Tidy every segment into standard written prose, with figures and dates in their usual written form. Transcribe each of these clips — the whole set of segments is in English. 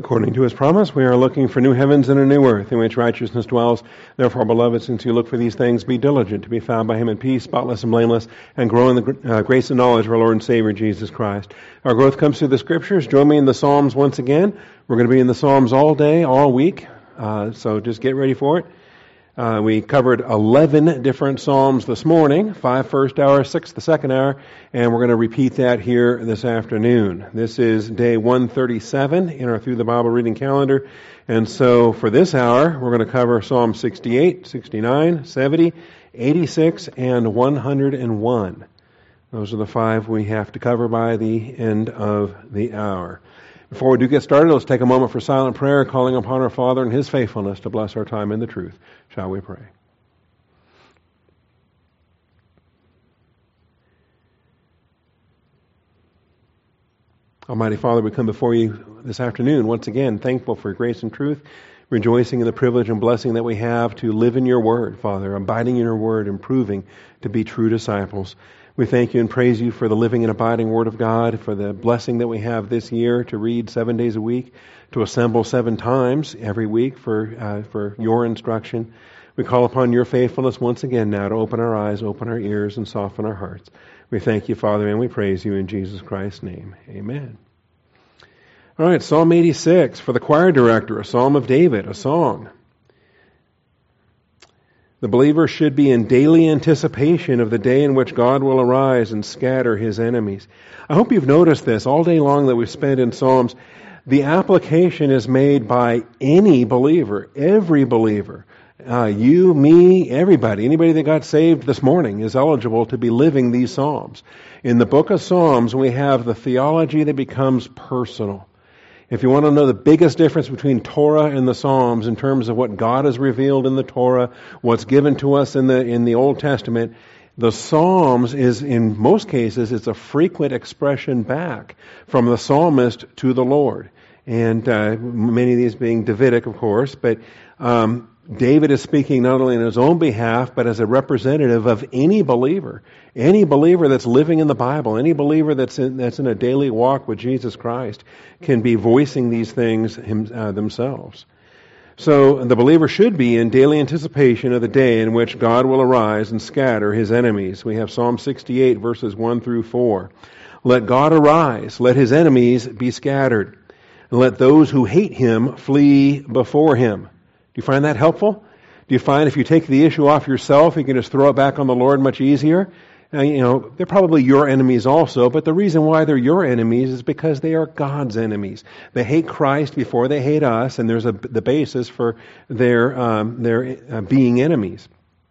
According to his promise, we are looking for new heavens and a new earth in which righteousness dwells. Therefore, beloved, since you look for these things, be diligent to be found by him in peace, spotless and blameless, and grow in the grace and knowledge of our Lord and Savior, Jesus Christ. Our growth comes through the Scriptures. Join me in the Psalms once again. We're going to be in the Psalms all day, all week, so just get ready for it. We covered 11 different Psalms this morning, 5 first hour, 6 the second hour, and we're going to repeat that here this afternoon. This is day 137 in our Through the Bible reading calendar, and so for this hour, we're going to cover Psalm 68, 69, 70, 86, and 101. Those are the 5 we have to cover by the end of the hour. Before we do get started, let's take a moment for silent prayer, calling upon our Father and His faithfulness to bless our time in the truth. Shall we pray? Almighty Father, we come before you this afternoon, once again, thankful for grace and truth, rejoicing in the privilege and blessing that we have to live in your word, Father, abiding in your word and proving to be true disciples. We thank you and praise you for the living and abiding Word of God, for the blessing that we have this year to read 7 days a week, to assemble 7 times every week for your instruction. We call upon your faithfulness once again now to open our eyes, open our ears, and soften our hearts. We thank you, Father, and we praise you in Jesus Christ's name. Amen. All right, Psalm 86 for the choir director, a psalm of David, a song. The believer should be in daily anticipation of the day in which God will arise and scatter his enemies. I hope you've noticed this all day long that we've spent in Psalms. The application is made by any believer, every believer. You, me, everybody. Anybody that got saved this morning is eligible to be living these Psalms. In the book of Psalms, we have the theology that becomes personal. If you want to know the biggest difference between Torah and the Psalms in terms of what God has revealed in the Torah, what's given to us in the Old Testament, the Psalms is, in most cases, it's a frequent expression back from the psalmist to the Lord. And many of these being Davidic, of course, but David is speaking not only on his own behalf, but as a representative of any believer that's living in the Bible, any believer that's in a daily walk with Jesus Christ can be voicing these things themselves. So the believer should be in daily anticipation of the day in which God will arise and scatter his enemies. We have Psalm 68, verses 1 through 4. Let God arise, let his enemies be scattered, and let those who hate him flee before him. Do you find that helpful? Do you find if you take the issue off yourself, you can just throw it back on the Lord much easier? They're probably your enemies also, but the reason why they're your enemies is because they are God's enemies. They hate Christ before they hate us, and there's the basis for their being enemies.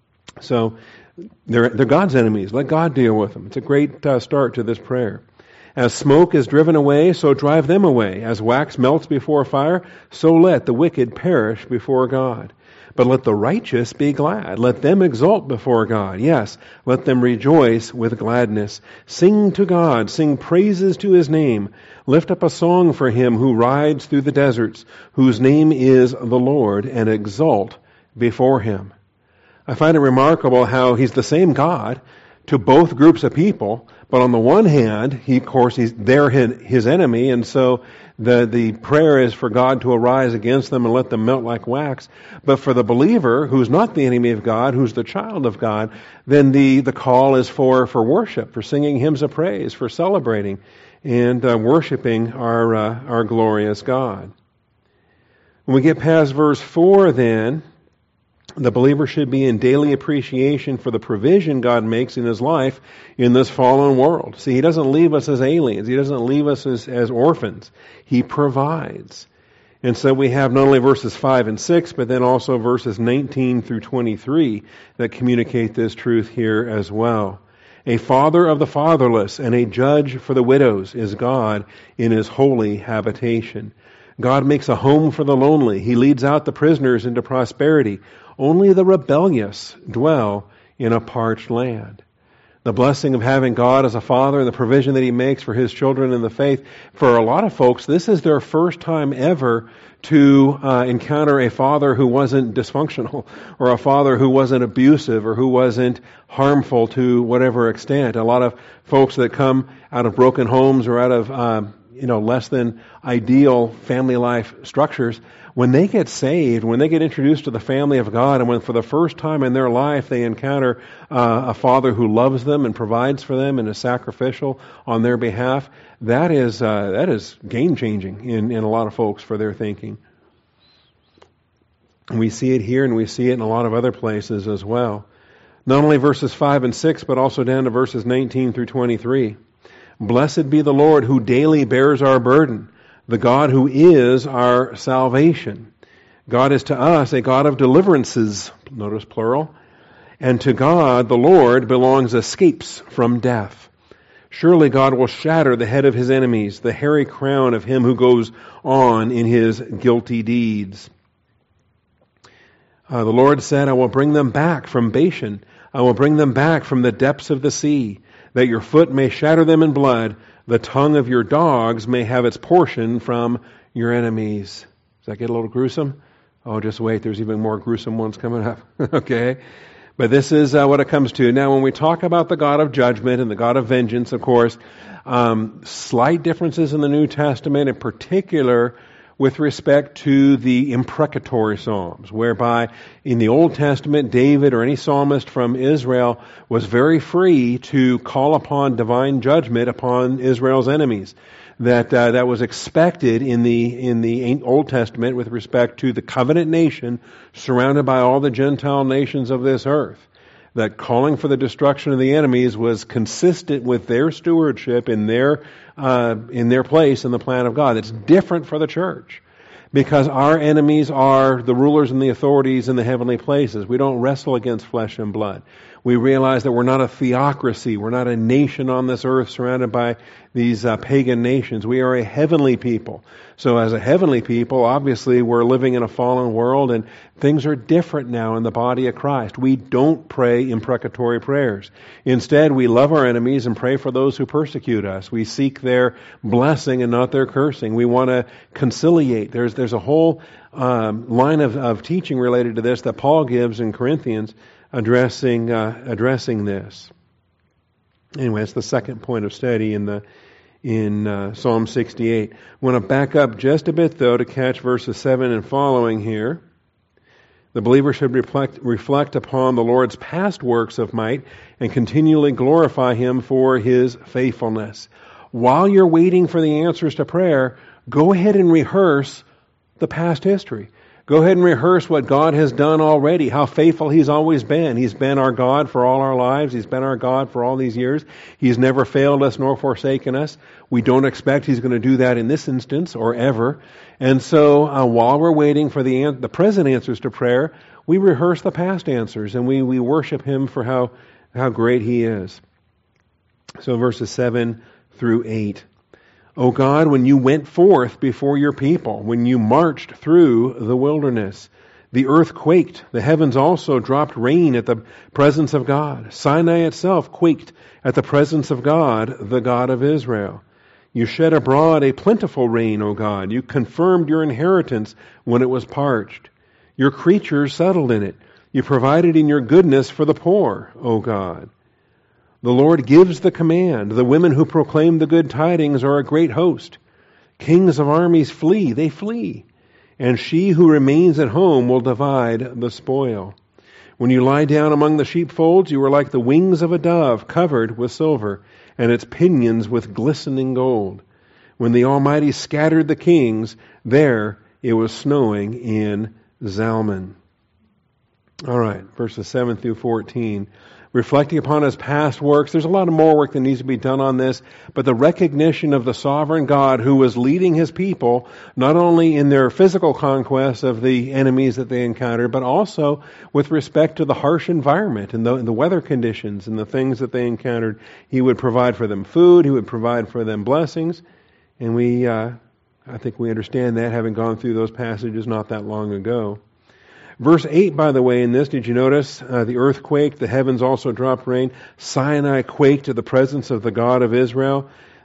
So they're God's enemies. Let God deal with them. It's a great start to this prayer. As smoke is driven away, so drive them away. As wax melts before fire, so let the wicked perish before God. But let the righteous be glad. Let them exult before God. Yes, let them rejoice with gladness. Sing to God. Sing praises to His name. Lift up a song for Him who rides through the deserts, whose name is the Lord, and exult before Him. I find it remarkable how He's the same God to both groups of people, but on the one hand, they're his enemy, and so the prayer is for God to arise against them and let them melt like wax. But for the believer, who's not the enemy of God, who's the child of God, then the call is for worship, for singing hymns of praise, for celebrating and worshiping our glorious God. When we get past verse 4 then, the believer should be in daily appreciation for the provision God makes in his life in this fallen world. See, He doesn't leave us as aliens. He doesn't leave us as orphans. He provides. And so we have not only verses 5 and 6, but then also verses 19 through 23 that communicate this truth here as well. A father of the fatherless and a judge for the widows is God in His holy habitation. God makes a home for the lonely. He leads out the prisoners into prosperity. Only the rebellious dwell in a parched land. The blessing of having God as a father and the provision that He makes for His children in the faith, for a lot of folks, this is their first time ever to encounter a father who wasn't dysfunctional, or a father who wasn't abusive, or who wasn't harmful to whatever extent. A lot of folks that come out of broken homes or out of less than ideal family life structures, when they get saved, when they get introduced to the family of God, and when for the first time in their life they encounter a Father who loves them and provides for them and is sacrificial on their behalf, that is game changing in a lot of folks for their thinking. And we see it here, and we see it in a lot of other places as well. Not only verses 5 and 6, but also down to verses 19 through 23. Blessed be the Lord who daily bears our burden, the God who is our salvation. God is to us a God of deliverances, notice plural, and to God, the Lord, belongs escapes from death. Surely God will shatter the head of his enemies, the hairy crown of him who goes on in his guilty deeds. The Lord said, I will bring them back from Bashan. I will bring them back from the depths of the sea, that your foot may shatter them in blood. The tongue of your dogs may have its portion from your enemies. Does that get a little gruesome? Oh, just wait. There's even more gruesome ones coming up. Okay? But this is what it comes to. Now, when we talk about the God of judgment and the God of vengeance, of course, slight differences in the New Testament, in particular with respect to the imprecatory psalms, whereby in the Old Testament, David or any psalmist from Israel was very free to call upon divine judgment upon Israel's enemies. That was expected in the Old Testament with respect to the covenant nation surrounded by all the Gentile nations of this earth. That calling for the destruction of the enemies was consistent with their stewardship in their place in the plan of God. It's different for the church, because our enemies are the rulers and the authorities in the heavenly places. We don't wrestle against flesh and blood. We realize that we're not a theocracy. We're not a nation on this earth surrounded by these pagan nations. We are a heavenly people. So as a heavenly people, obviously we're living in a fallen world, and things are different now in the body of Christ. We don't pray imprecatory prayers. Instead, we love our enemies and pray for those who persecute us. We seek their blessing and not their cursing. We want to conciliate. There's a whole line of teaching related to this that Paul gives in Corinthians addressing this. Anyway, it's the second point of study in Psalm 68. I want to back up just a bit, though, to catch verses 7 and following here. The believer should reflect upon the Lord's past works of might and continually glorify Him for His faithfulness. While you're waiting for the answers to prayer, go ahead and rehearse the past history. Go ahead and rehearse what God has done already, how faithful He's always been. He's been our God for all our lives. He's been our God for all these years. He's never failed us nor forsaken us. We don't expect He's going to do that in this instance or ever. And so while we're waiting for the present answers to prayer, we rehearse the past answers, and we worship Him for how great He is. So verses 7 through 8. O God, when you went forth before your people, when you marched through the wilderness, the earth quaked, the heavens also dropped rain at the presence of God. Sinai itself quaked at the presence of God, the God of Israel. You shed abroad a plentiful rain, O God. You confirmed your inheritance when it was parched. Your creatures settled in it. You provided in your goodness for the poor, O God. The Lord gives the command. The women who proclaim the good tidings are a great host. Kings of armies flee, they flee. And she who remains at home will divide the spoil. When you lie down among the sheepfolds, you are like the wings of a dove covered with silver, and its pinions with glistening gold. When the Almighty scattered the kings, there it was snowing in Zalman. All right, verses 7 through 14. Reflecting upon His past works. There's a lot of more work that needs to be done on this, but the recognition of the sovereign God who was leading His people, not only in their physical conquest of the enemies that they encountered, but also with respect to the harsh environment and the weather conditions and the things that they encountered. He would provide for them food, He would provide for them blessings, and I think we understand that, having gone through those passages not that long ago. Verse 8, by the way, in this, did you notice the earth quaked, the heavens also dropped rain, Sinai quaked at the presence of the God of Israel?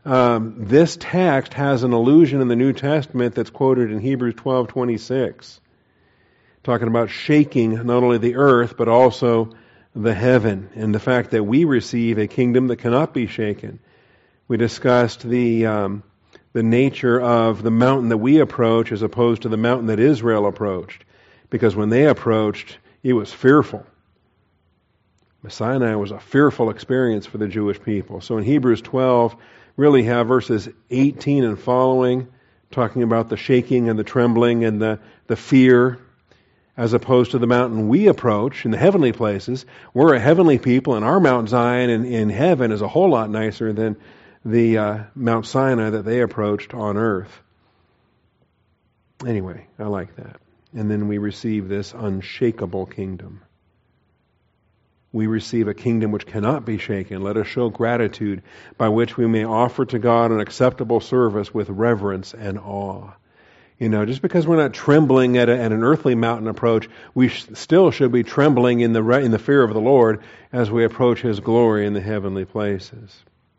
This text has an allusion in the New Testament that's quoted in Hebrews 12:26, talking about shaking not only the earth, but also the heaven, and the fact that we receive a kingdom that cannot be shaken. We discussed the the nature of the mountain that we approach as opposed to the mountain that Israel approached. Because when they approached, it was fearful. Sinai was a fearful experience for the Jewish people. So in Hebrews 12, really have verses 18 and following, talking about the shaking and the trembling and the fear, as opposed to the mountain we approach in the heavenly places. We're a heavenly people, and our Mount Zion in heaven is a whole lot nicer than the Mount Sinai that they approached on earth. Anyway, I like that. And then we receive this unshakable kingdom. We receive a kingdom which cannot be shaken. Let us show gratitude by which we may offer to God an acceptable service with reverence and awe. Just because we're not trembling at an earthly mountain approach, we still should be trembling in the fear of the Lord as we approach His glory in the heavenly places.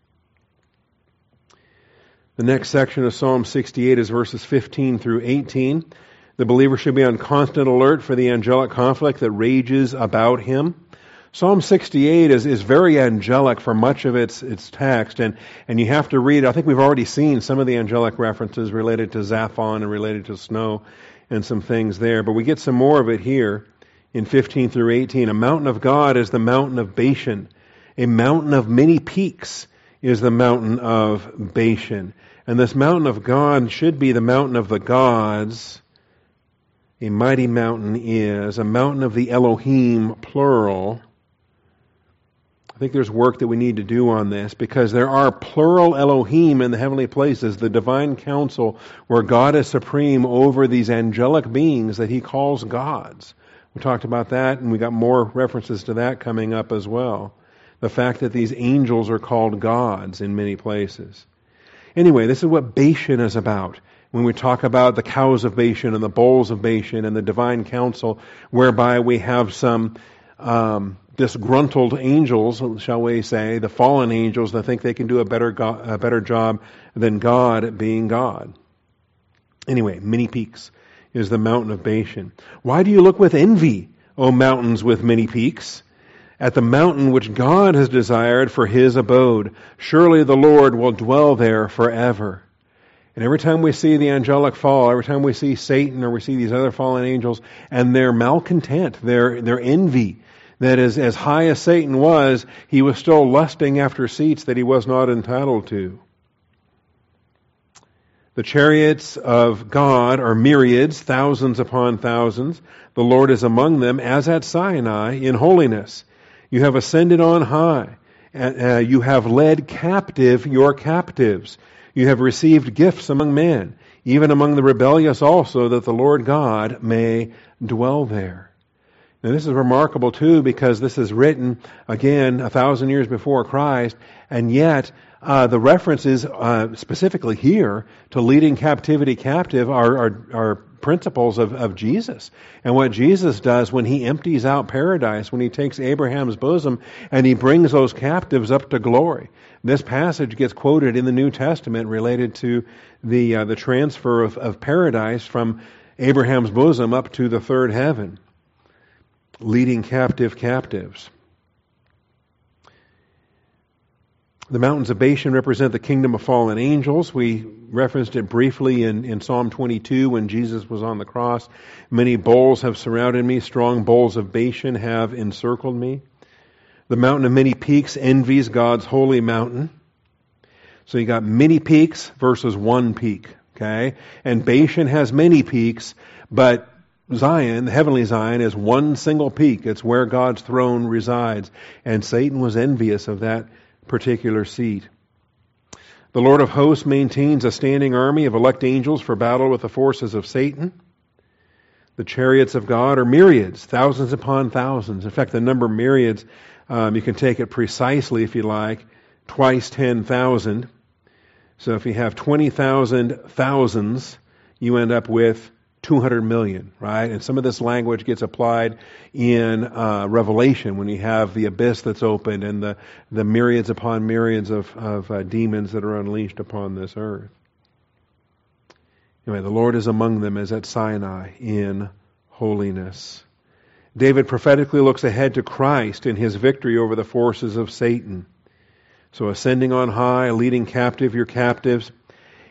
The next section of Psalm 68 is verses 15 through 18. The believer should be on constant alert for the angelic conflict that rages about him. Psalm 68 is very angelic for much of its text, and you have to read. I think we've already seen some of the angelic references related to Zaphon and related to snow and some things there, but we get some more of it here in 15 through 18. A mountain of God is the mountain of Bashan. A mountain of many peaks is the mountain of Bashan. And this mountain of God should be the mountain of the gods. A mighty mountain is a mountain of the Elohim, plural. I think there's work that we need to do on this because there are plural Elohim in the heavenly places, the divine council where God is supreme over these angelic beings that He calls gods. We talked about that, and we got more references to that coming up as well. The fact that these angels are called gods in many places. Anyway, this is what Bashan is about. When we talk about the cows of Bashan and the bulls of Bashan and the divine council, whereby we have some disgruntled angels, shall we say, the fallen angels that think they can do a better job than God at being God. Anyway, many peaks is the mountain of Bashan. Why do you look with envy, O mountains with many peaks? At the mountain which God has desired for His abode. Surely the Lord will dwell there forever. And every time we see the angelic fall, every time we see Satan or we see these other fallen angels and their malcontent, their envy, that is, as high as Satan was, he was still lusting after seats that he was not entitled to. The chariots of God are myriads, thousands upon thousands. The Lord is among them, as at Sinai, in holiness. You have ascended on high. You have led captive your captives. You have received gifts among men, even among the rebellious also, that the Lord God may dwell there. Now this is remarkable too, because this is written, again, 1,000 years before Christ, and yet the references specifically here to leading captivity captive are principles of Jesus. And what Jesus does when He empties out paradise, when He takes Abraham's bosom and He brings those captives up to glory. This passage gets quoted in the New Testament related to the transfer of paradise from Abraham's bosom up to the third heaven, leading captives. The mountains of Bashan represent the kingdom of fallen angels. We referenced it briefly in Psalm 22 when Jesus was on the cross. Many bulls have surrounded me. Strong bulls of Bashan have encircled me. The mountain of many peaks envies God's holy mountain. So you got many peaks versus one peak. Okay? And Bashan has many peaks, but Zion, the heavenly Zion, is one single peak. It's where God's throne resides. And Satan was envious of that particular seat. The Lord of hosts maintains a standing army of elect angels for battle with the forces of Satan. The chariots of God are myriads, thousands upon thousands. In fact, the number myriads, you can take it precisely if you like, twice 10,000. So if you have 20,000 thousands, you end up with 200 million, right? And some of this language gets applied in Revelation when you have the abyss that's opened and the myriads upon myriads of demons that are unleashed upon this earth. Anyway, the Lord is among them as at Sinai in holiness. David prophetically looks ahead to Christ in His victory over the forces of Satan. So ascending on high, leading captive your captives.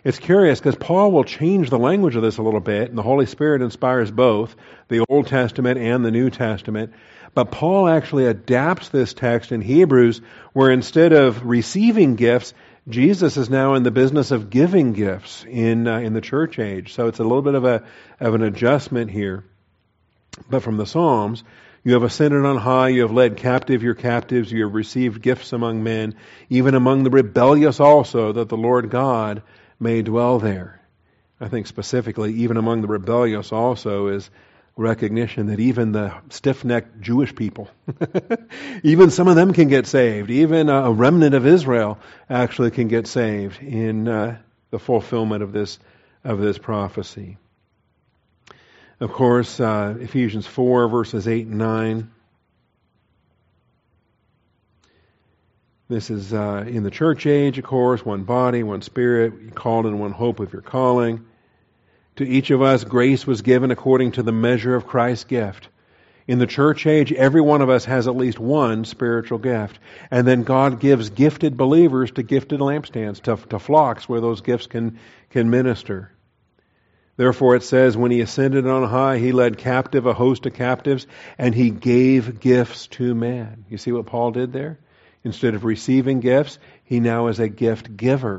It's curious because Paul will change the language of this a little bit, and the Holy Spirit inspires both the Old Testament and the New Testament. But Paul actually adapts this text in Hebrews, where instead of receiving gifts, Jesus is now in the business of giving gifts in the church age. So it's a little bit of an adjustment here. But from the Psalms, you have ascended on high, you have led captive your captives, you have received gifts among men, even among the rebellious also, that the Lord God may dwell there. I think specifically, even among the rebellious also is recognition that even the stiff-necked Jewish people, even some of them can get saved. Even a remnant of Israel actually can get saved in the fulfillment of this prophecy. Of course, Ephesians 4, verses 8 and 9. This is in the church age, of course, one body, one spirit, called in one hope of your calling. To each of us, grace was given according to the measure of Christ's gift. In the church age, every one of us has at least one spiritual gift. And then God gives gifted believers to gifted lampstands, to flocks where those gifts can minister. Therefore it says, when he ascended on high, he led captive a host of captives, and he gave gifts to men. You see what Paul did there? Instead of receiving gifts, he now is a gift giver.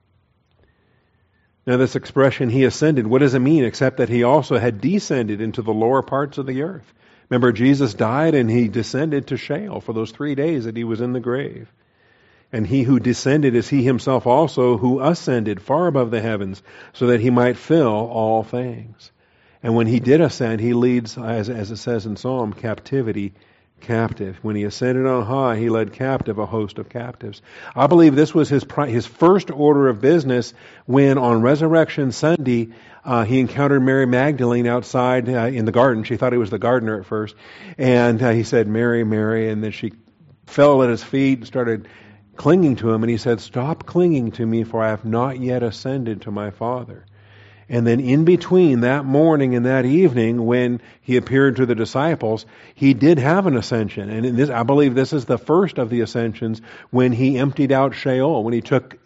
Now this expression, he ascended, what does it mean except that he also had descended into the lower parts of the earth? Remember, Jesus died and he descended to Sheol for those 3 days that he was in the grave. And he who descended is he himself also who ascended far above the heavens so that he might fill all things. And when he did ascend, he leads, as it says in Psalm, captivity captive. When he ascended on high, he led captive a host of captives. I believe this was his first order of business when on Resurrection Sunday he encountered Mary Magdalene outside in the garden. She thought he was the gardener at first. And he said, Mary, Mary. And then she fell at his feet and started clinging to him, and he said, stop clinging to me, for I have not yet ascended to my Father. And then in between that morning and that evening, when he appeared to the disciples, he did have an ascension. And I believe this is the first of the ascensions when he emptied out Sheol, when he took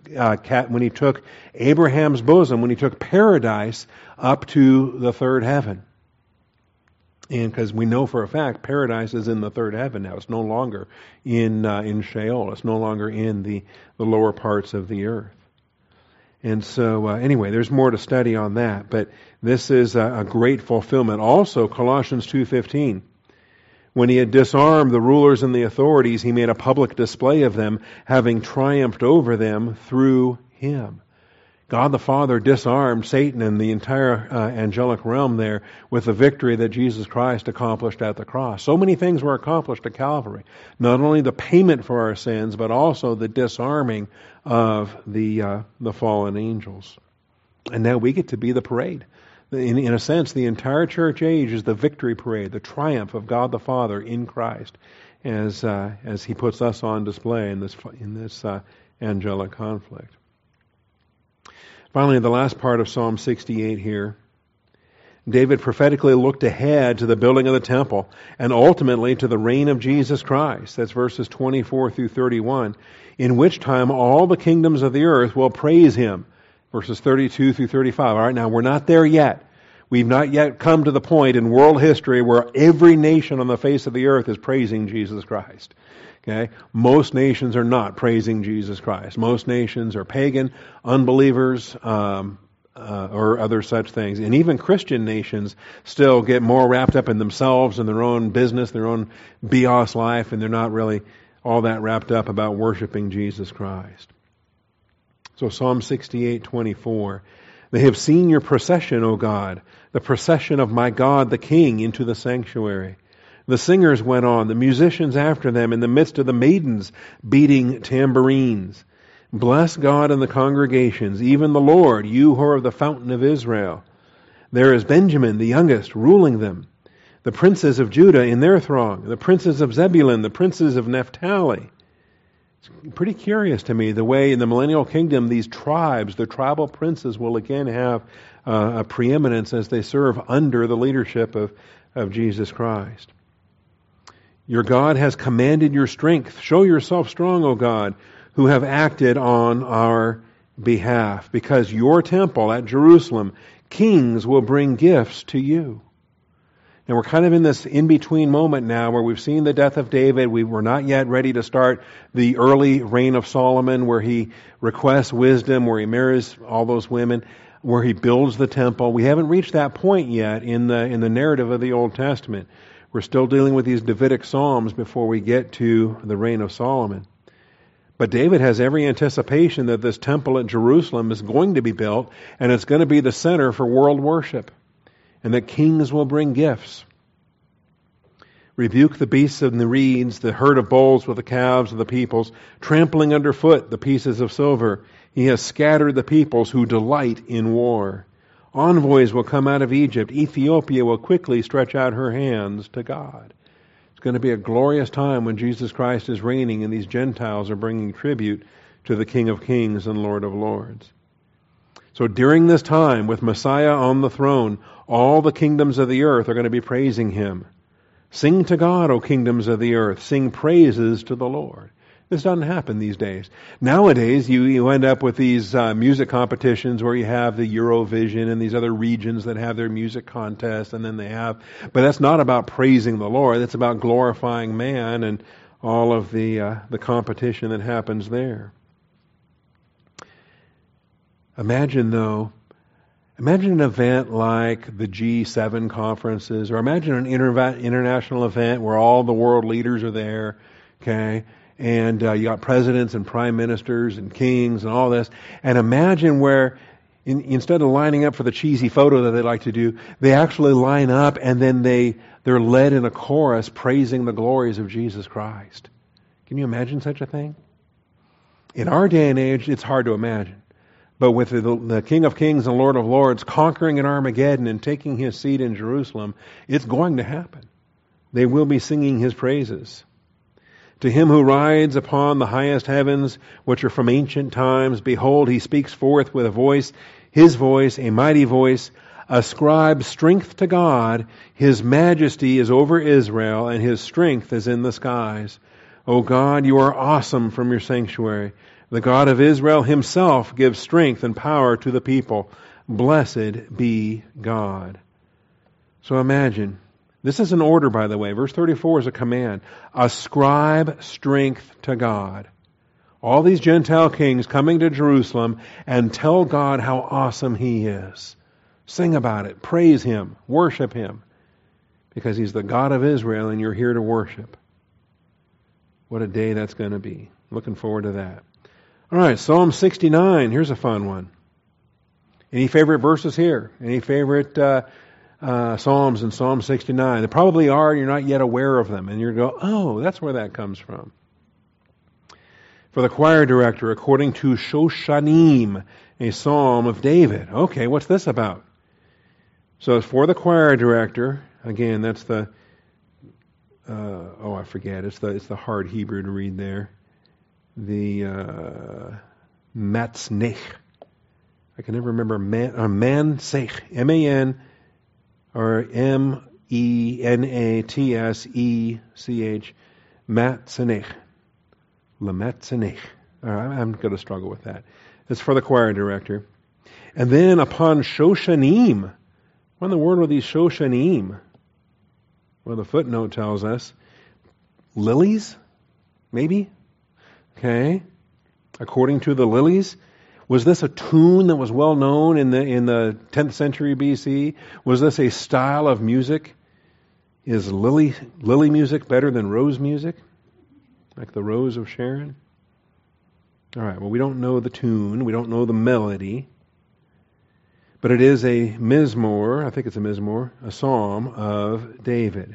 Abraham's bosom, when he took paradise up to the third heaven. And because we know for a fact paradise is in the third heaven now. It's no longer in Sheol. It's no longer in the lower parts of the earth. And so anyway, there's more to study on that. But this is a great fulfillment. Also, Colossians 2:15. When he had disarmed the rulers and the authorities, he made a public display of them, having triumphed over them through him. God the Father disarmed Satan and the entire angelic realm there with the victory that Jesus Christ accomplished at the cross. So many things were accomplished at Calvary. Not only the payment for our sins, but also the disarming of the fallen angels. And now we get to be the parade. In a sense, the entire church age is the victory parade, the triumph of God the Father in Christ, as He puts us on display in this angelic conflict. Finally, the last part of Psalm 68 here, David prophetically looked ahead to the building of the temple and ultimately to the reign of Jesus Christ. That's verses 24 through 31, in which time all the kingdoms of the earth will praise Him. Verses 32 through 35. All right, now we're not there yet. We've not yet come to the point in world history where every nation on the face of the earth is praising Jesus Christ. Okay? Most nations are not praising Jesus Christ. Most nations are pagan, unbelievers, or other such things. And even Christian nations still get more wrapped up in themselves and their own business, their own bios life, and they're not really all that wrapped up about worshiping Jesus Christ. So Psalm 68:24. They have seen your procession, O God, the procession of my God the King into the sanctuary. The singers went on, the musicians after them, in the midst of the maidens beating tambourines. Bless God in the congregations, even the Lord, you who are of the fountain of Israel. There is Benjamin, the youngest, ruling them. The princes of Judah in their throng, the princes of Zebulun, the princes of Naphtali. It's pretty curious to me the way in the millennial kingdom these tribes, the tribal princes, will again have a preeminence as they serve under the leadership of Jesus Christ. Your God has commanded your strength. Show yourself strong, O God, who have acted on our behalf. Because your temple at Jerusalem, kings will bring gifts to you. And we're kind of in this in-between moment now where we've seen the death of David. We're not yet ready to start the early reign of Solomon, where he requests wisdom, where he marries all those women, where he builds the temple. We haven't reached that point yet in the narrative of the Old Testament. We're still dealing with these Davidic Psalms before we get to the reign of Solomon. But David has every anticipation that this temple at Jerusalem is going to be built, and it's going to be the center for world worship, and that kings will bring gifts. Rebuke the beasts and the reeds, the herd of bulls with the calves of the peoples, trampling underfoot the pieces of silver. He has scattered the peoples who delight in war. Envoys will come out of Egypt. Ethiopia will quickly stretch out her hands to God. It's going to be a glorious time when Jesus Christ is reigning and these Gentiles are bringing tribute to the King of Kings and Lord of Lords. So during this time, with Messiah on the throne, all the kingdoms of the earth are going to be praising Him. Sing to God, O kingdoms of the earth. Sing praises to the Lord. This doesn't happen these days. Nowadays, you end up with these music competitions where you have the Eurovision and these other regions that have their music contests, and then but that's not about praising the Lord. That's about glorifying man and all of the competition that happens there. Imagine an event like the G7 conferences, or imagine an international event where all the world leaders are there, okay? And you got presidents and prime ministers and kings and all this. And imagine where, instead of lining up for the cheesy photo that they like to do, they actually line up and then they're led in a chorus praising the glories of Jesus Christ. Can you imagine such a thing? In our day and age, it's hard to imagine. But with the King of Kings and Lord of Lords conquering in Armageddon and taking His seat in Jerusalem, it's going to happen. They will be singing His praises. To Him who rides upon the highest heavens, which are from ancient times, behold, He speaks forth with a voice, His voice, a mighty voice. Ascribe strength to God. His majesty is over Israel, and His strength is in the skies. O God, you are awesome from your sanctuary. The God of Israel Himself gives strength and power to the people. Blessed be God. So imagine. This is an order, by the way. Verse 34 is a command. Ascribe strength to God. All these Gentile kings coming to Jerusalem and tell God how awesome He is. Sing about it. Praise Him. Worship Him. Because He's the God of Israel and you're here to worship. What a day that's going to be. Looking forward to that. All right, Psalm 69. Here's a fun one. Any favorite verses here? Any favorite Psalms in Psalm 69. There probably are, and you're not yet aware of them. And you're going, oh, that's where that comes from. For the choir director, according to Shoshanim, a psalm of David. Okay, what's this about? So it's for the choir director. Again, that's the, I forget. It's the hard Hebrew to read there. The Matznech. I can never remember. Mansech. M-A-N or M-E-N-A-T-S-E-C-H, Matzenech. Lamatzenech. I'm going to struggle with that. It's for the choir director. And then upon Shoshanim. What in the world were these Shoshanim? Well, the footnote tells us lilies, maybe? Okay. According to the lilies. Was this a tune that was well known in the 10th century BC? Was this a style of music? Is lily music better than rose music? Like the Rose of Sharon? All right, well, we don't know the tune. We don't know the melody. But it is a mizmor, I think it's a mizmor, a psalm of David.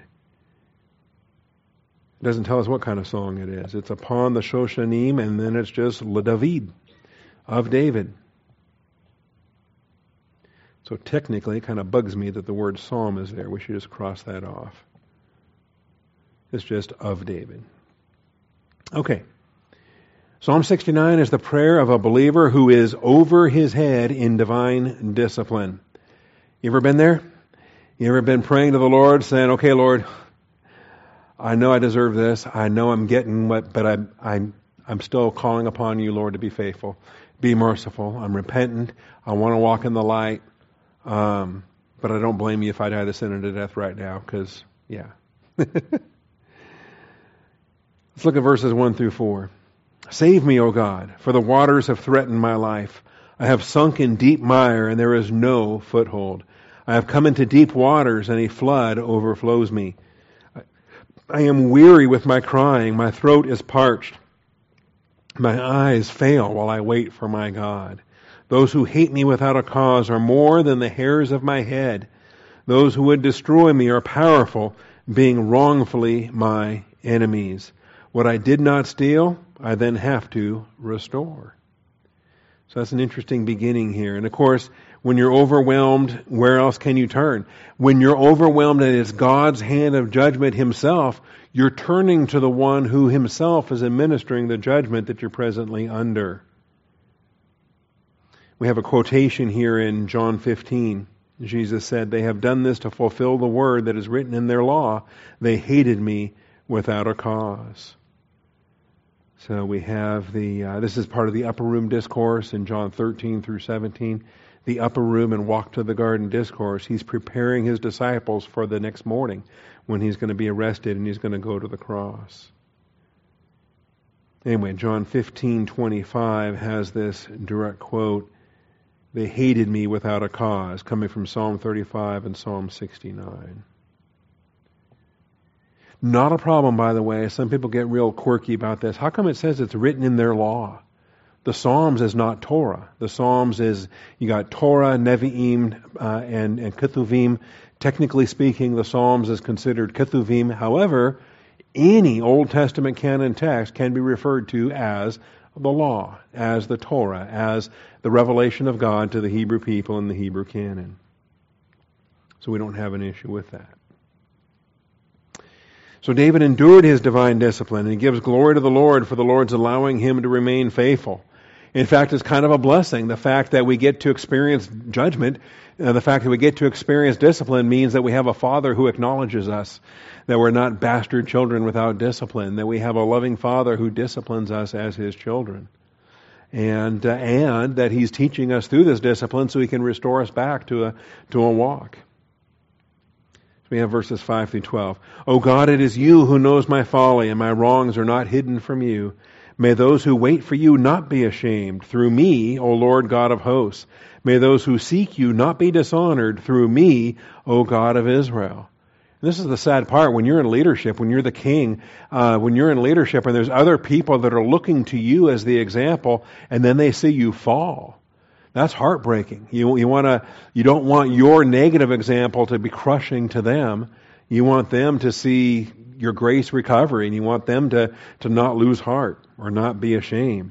It doesn't tell us what kind of song it is. It's upon the Shoshanim, and then it's just LeDavid. Of David. So technically, it kind of bugs me that the word psalm is there. We should just cross that off. It's just of David. Okay. Psalm 69 is the prayer of a believer who is over his head in divine discipline. You ever been there? You ever been praying to the Lord, saying, okay, Lord, I know I deserve this. I know I'm getting what, but I'm still calling upon you, Lord, to be faithful. be merciful. I'm repentant. I want to walk in the light. But I don't blame you if I die the sin unto death right now, because, yeah. Let's look at verses 1 through 4. Save me, O God, for the waters have threatened my life. I have sunk in deep mire, and there is no foothold. I have come into deep waters, and a flood overflows me. I am weary with my crying. My throat is parched. My eyes fail while I wait for my God. Those who hate me without a cause are more than the hairs of my head. Those who would destroy me are powerful, being wrongfully my enemies. What I did not steal, I then have to restore. So that's an interesting beginning here. And of course, when you're overwhelmed, where else can you turn? When you're overwhelmed and it's God's hand of judgment Himself, you're turning to the one who Himself is administering the judgment that you're presently under. We have a quotation here in John 15. Jesus said, "They have done this to fulfill the word that is written in their law. They hated me without a cause." So we have this is part of the upper room discourse in John 13 through 17. The upper room and walk to the garden discourse. He's preparing His disciples for the next morning when He's going to be arrested and He's going to go to the cross. Anyway, John 15:25 has this direct quote, "They hated me without a cause," coming from Psalm 35 and Psalm 69. Not a problem, by the way. Some people get real quirky about this. How come it says it's written in their law? The Psalms is not Torah. The Psalms is, you got Torah, Nevi'im, and Ketuvim. Technically speaking, the Psalms is considered Ketuvim. However, any Old Testament canon text can be referred to as the law, as the Torah, as the revelation of God to the Hebrew people in the Hebrew canon. So we don't have an issue with that. So David endured his divine discipline, and he gives glory to the Lord for the Lord's allowing him to remain faithful. In fact, it's kind of a blessing. The fact that we get to experience judgment, the fact that we get to experience discipline means that we have a Father who acknowledges us, that we're not bastard children without discipline, that we have a loving Father who disciplines us as His children. And that He's teaching us through this discipline so He can restore us back to a walk. We have verses 5 through 12. "O God, it is You who knows my folly, and my wrongs are not hidden from You. May those who wait for You not be ashamed through me, O Lord God of hosts. May those who seek You not be dishonored through me, O God of Israel." And this is the sad part. When you're in leadership, when you're the king, when you're in leadership and there's other people that are looking to you as the example, and then they see you fall. That's heartbreaking. You don't want your negative example to be crushing to them. You want them to see your grace recovery, and you want them to not lose heart or not be ashamed.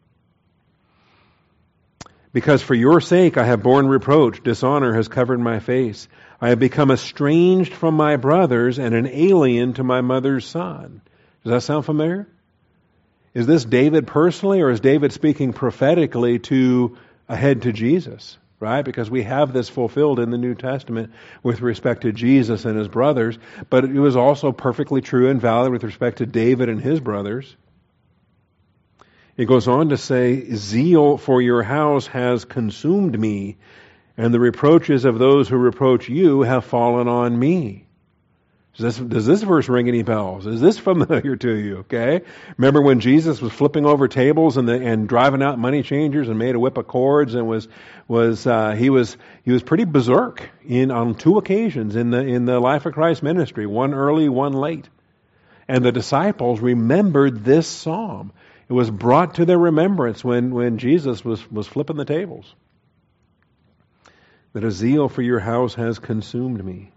"Because for Your sake I have borne reproach, dishonor has covered my face. I have become estranged from my brothers and an alien to my mother's son." Does that sound familiar? Is this David personally, or is David speaking prophetically ahead to Jesus, right? Because we have this fulfilled in the New Testament with respect to Jesus and His brothers, but it was also perfectly true and valid with respect to David and his brothers. It goes on to say, "Zeal for Your house has consumed me, and the reproaches of those who reproach You have fallen on me." Does this verse ring any bells? Is this familiar to you? Okay, remember when Jesus was flipping over tables and driving out money changers and made a whip of cords, and he was pretty berserk on two occasions in the Life of Christ ministry, one early, one late. And the disciples remembered this psalm. It was brought to their remembrance when Jesus was flipping the tables. That a zeal for Your house has consumed me.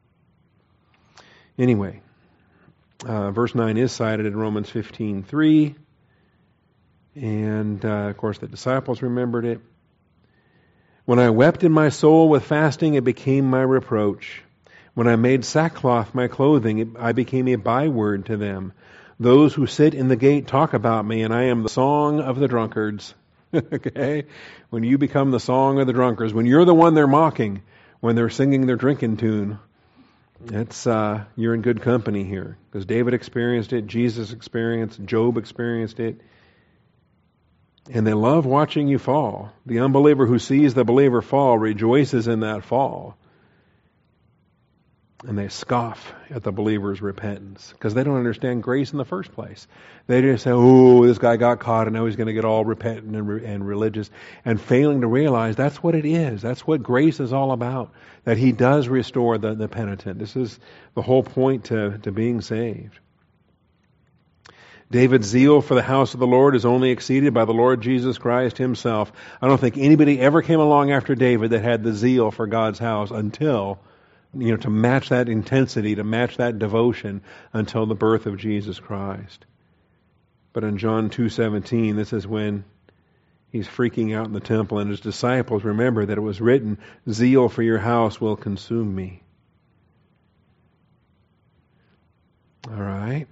Anyway, verse 9 is cited in Romans 15:3, and of course the disciples remembered it. "When I wept in my soul with fasting, it became my reproach. When I made sackcloth my clothing, I became a byword to them. Those who sit in the gate talk about me, and I am the song of the drunkards." Okay? When you become the song of the drunkards, when you're the one they're mocking, when they're singing their drinking tune, you're in good company here. Because David experienced it, Jesus experienced, Job experienced it. And they love watching you fall. The unbeliever who sees the believer fall rejoices in that fall. And they scoff at the believer's repentance because they don't understand grace in the first place. They just say, oh, this guy got caught and now he's going to get all repentant and religious, and failing to realize that's what it is. That's what grace is all about, that He does restore the penitent. This is the whole point to being saved. David's zeal for the house of the Lord is only exceeded by the Lord Jesus Christ Himself. I don't think anybody ever came along after David that had the zeal for God's house until, to match that intensity, to match that devotion until the birth of Jesus Christ. But in John 2:17, this is when he's freaking out in the temple, and his disciples remember that it was written, zeal for your house will consume me. All right.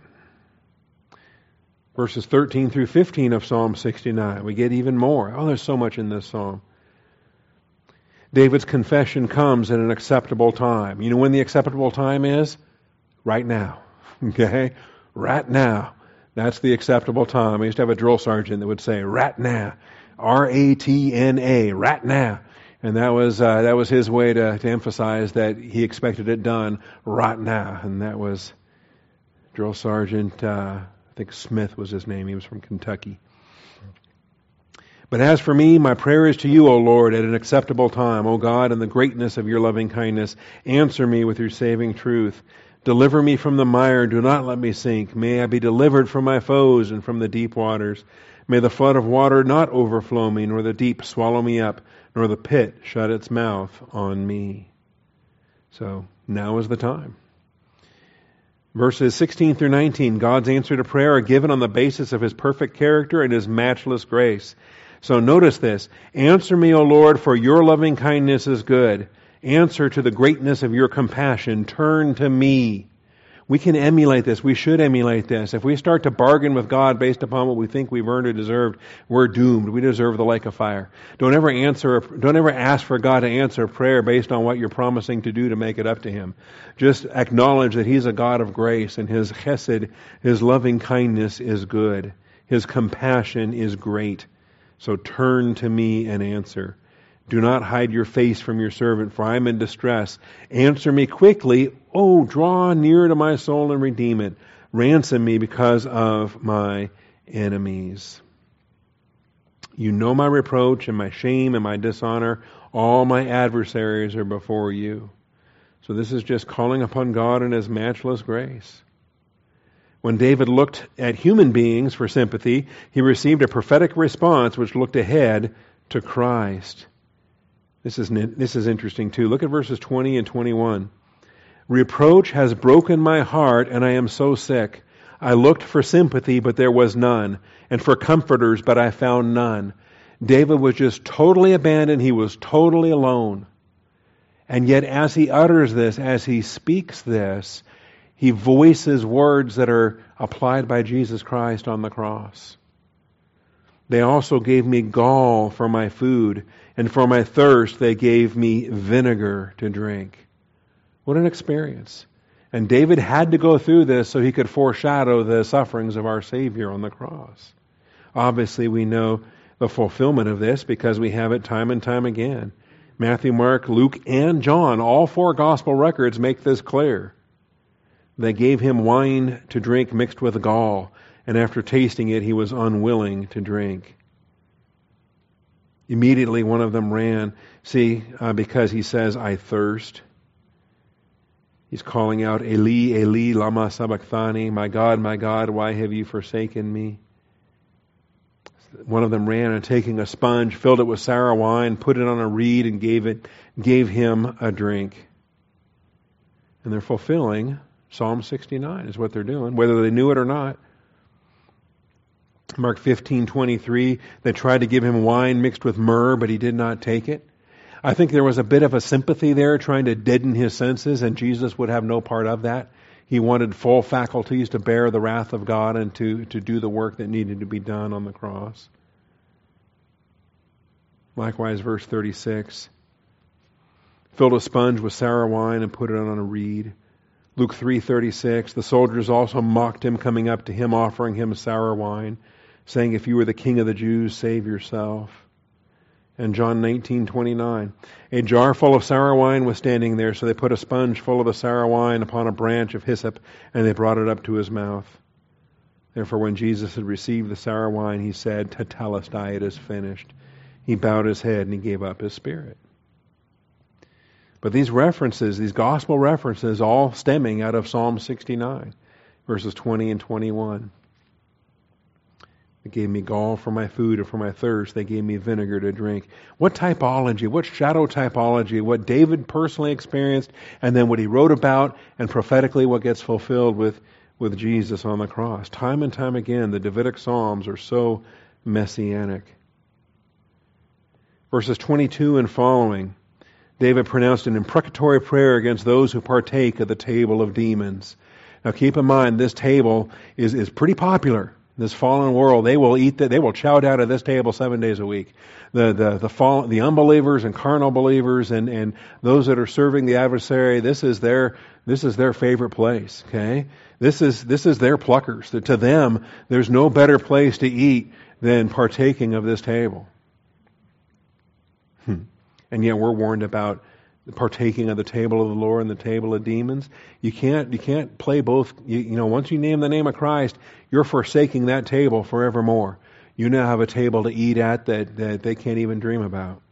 Verses 13 through 15 of Psalm 69. We get even more. Oh, there's so much in this psalm. David's confession comes at an acceptable time. You know when the acceptable time is? Right now. Okay? Right now. That's the acceptable time. I used to have a drill sergeant that would say, right now. R-A-T-N-A. Right now. And that was his way to emphasize that he expected it done right now. And that was drill sergeant, I think Smith was his name. He was from Kentucky. But as for me, my prayer is to you, O Lord, at an acceptable time. O God, in the greatness of your loving kindness, answer me with your saving truth. Deliver me from the mire. Do not let me sink. May I be delivered from my foes and from the deep waters. May the flood of water not overflow me, nor the deep swallow me up, nor the pit shut its mouth on me. So now is the time. Verses 16 through 19, God's answer to prayer are given on the basis of His perfect character and His matchless grace. So notice this. Answer me, O Lord, for your loving kindness is good. Answer to the greatness of your compassion. Turn to me. We can emulate this. We should emulate this. If we start to bargain with God based upon what we think we've earned or deserved, we're doomed. We deserve the lake of fire. Don't ever ask for God to answer prayer based on what you're promising to do to make it up to Him. Just acknowledge that He's a God of grace, and His chesed, His loving kindness is good. His compassion is great. So turn to me and answer. Do not hide your face from your servant, for I am in distress. Answer me quickly. Oh, draw near to my soul and redeem it. Ransom me because of my enemies. You know my reproach and my shame and my dishonor. All my adversaries are before you. So this is just calling upon God in His matchless grace. When David looked at human beings for sympathy, he received a prophetic response which looked ahead to Christ. This is interesting too. Look at verses 20 and 21. Reproach has broken my heart, and I am so sick. I looked for sympathy, but there was none, and for comforters, but I found none. David was just totally abandoned. He was totally alone. And yet as he utters this, as he speaks this, he voices words that are applied by Jesus Christ on the cross. They also gave me gall for my food, and for my thirst they gave me vinegar to drink. What an experience. And David had to go through this so he could foreshadow the sufferings of our Savior on the cross. Obviously, we know the fulfillment of this because we have it time and time again. Matthew, Mark, Luke, and John, all four gospel records make this clear. They gave him wine to drink mixed with gall, and after tasting it, he was unwilling to drink. Immediately, one of them ran, because he says, I thirst. He's calling out, Eli, Eli, lama sabachthani, my God, why have you forsaken me? One of them ran and taking a sponge, filled it with sour wine, put it on a reed, and gave him a drink. And they're fulfilling Psalm 69 is what they're doing, whether they knew it or not. Mark 15:23, they tried to give him wine mixed with myrrh, but he did not take it. I think there was a bit of a sympathy there, trying to deaden his senses, and Jesus would have no part of that. He wanted full faculties to bear the wrath of God and to do the work that needed to be done on the cross. Likewise, verse 36, filled a sponge with sour wine and put it on a reed. Luke 3:36, the soldiers also mocked him, coming up to him, offering him sour wine. saying, if you were the king of the Jews, save yourself. And John 19:29, a jar full of sour wine was standing there, so they put a sponge full of the sour wine upon a branch of hyssop, and they brought it up to his mouth. Therefore, when Jesus had received the sour wine, he said, Tetelestai, it is finished. He bowed his head and he gave up his spirit. But these references, these gospel references, all stemming out of Psalm 69, verses 20 and 21. They gave me gall for my food and for my thirst. They gave me vinegar to drink. What typology, what shadow typology, what David personally experienced, and then what he wrote about, and prophetically what gets fulfilled with Jesus on the cross. Time and time again, the Davidic Psalms are so messianic. Verses 22 and following, David pronounced an imprecatory prayer against those who partake of the table of demons. Now keep in mind, this table is pretty popular. This fallen world, they will chow down at this table 7 days a week. The unbelievers and carnal believers and those that are serving the adversary, this is their favorite place. Okay, this is their pluckers. To them, there's no better place to eat than partaking of this table. And yet we're warned about partaking of the table of the Lord and the table of demons. You can't play both. Once you name the name of Christ, you're forsaking that table forevermore. You now have a table to eat at that they can't even dream about.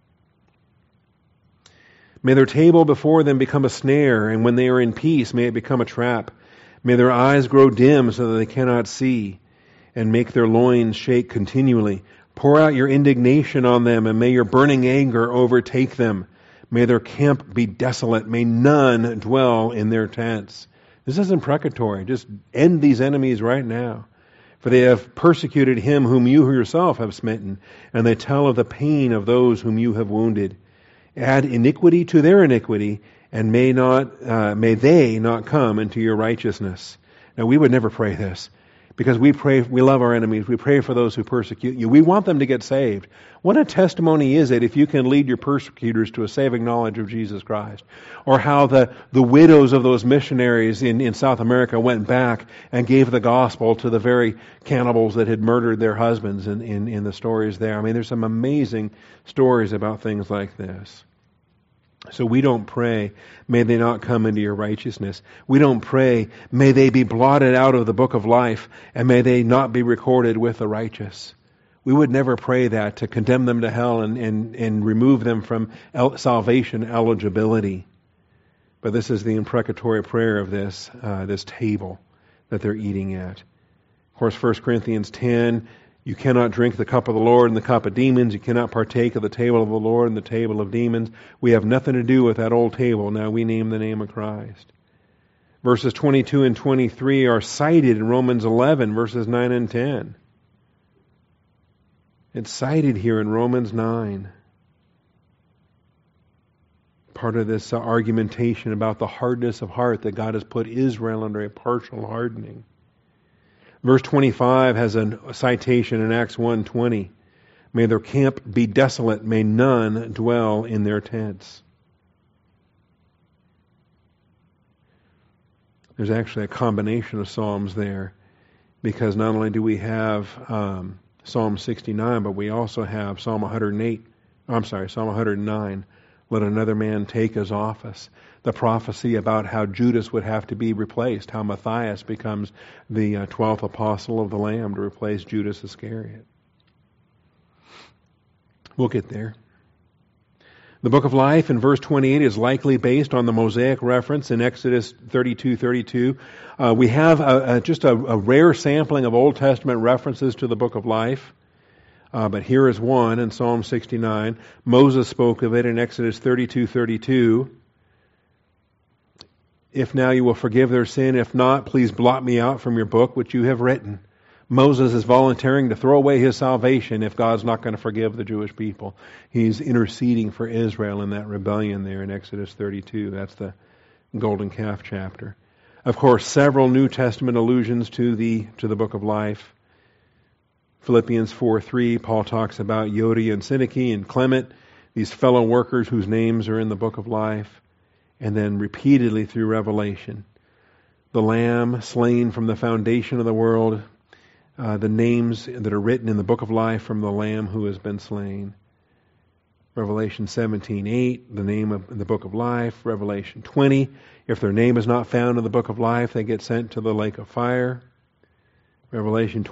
May their table before them become a snare, and when they are in peace, may it become a trap. May their eyes grow dim so that they cannot see, and make their loins shake continually. Pour out your indignation on them, and may your burning anger overtake them. May their camp be desolate. May none dwell in their tents. This is imprecatory. Just end these enemies right now. For they have persecuted him whom you yourself have smitten, and they tell of the pain of those whom you have wounded. Add iniquity to their iniquity, and may they not come into your righteousness. Now we would never pray this, because we love our enemies. We pray for those who persecute you. We want them to get saved. What a testimony is it if you can lead your persecutors to a saving knowledge of Jesus Christ? Or how the widows of those missionaries in South America went back and gave the gospel to the very cannibals that had murdered their husbands in the stories there. I mean, there's some amazing stories about things like this. So we don't pray, may they not come into your righteousness. We don't pray, may they be blotted out of the book of life, and may they not be recorded with the righteous. We would never pray that to condemn them to hell and remove them from salvation eligibility. But this is the imprecatory prayer of this table that they're eating at. Of course, 1 Corinthians 10, you cannot drink the cup of the Lord and the cup of demons. You cannot partake of the table of the Lord and the table of demons. We have nothing to do with that old table. Now we name the name of Christ. Verses 22 and 23 are cited in Romans 11, verses 9 and 10. It's cited here in Romans 9. Part of this argumentation about the hardness of heart that God has put Israel under a partial hardening. Verse 25 has a citation in Acts 1:20. May their camp be desolate, may none dwell in their tents. There's actually a combination of Psalms there, because not only do we have Psalm 69, but we also have Psalm 109. Let another man take his office. The prophecy about how Judas would have to be replaced, how Matthias becomes the 12th apostle of the Lamb to replace Judas Iscariot. We'll get there. The book of life in verse 28 is likely based on the Mosaic reference in Exodus 32:32. We have just a rare sampling of Old Testament references to the book of life. But here is one in Psalm 69. Moses spoke of it in Exodus 32:32. If now you will forgive their sin, if not, please blot me out from your book which you have written. Moses is volunteering to throw away his salvation if God's not going to forgive the Jewish people. He's interceding for Israel in that rebellion there in Exodus 32. That's the golden calf chapter. Of course, several New Testament allusions to the book of life. Philippians 4:3, Paul talks about Euodia and Syntyche and Clement, these fellow workers whose names are in the book of life. And then repeatedly through Revelation, the Lamb slain from the foundation of the world, the names that are written in the book of life from the Lamb who has been slain. Revelation 17:8, the name in the book of life. Revelation 20, if their name is not found in the book of life, they get sent to the lake of fire. Revelation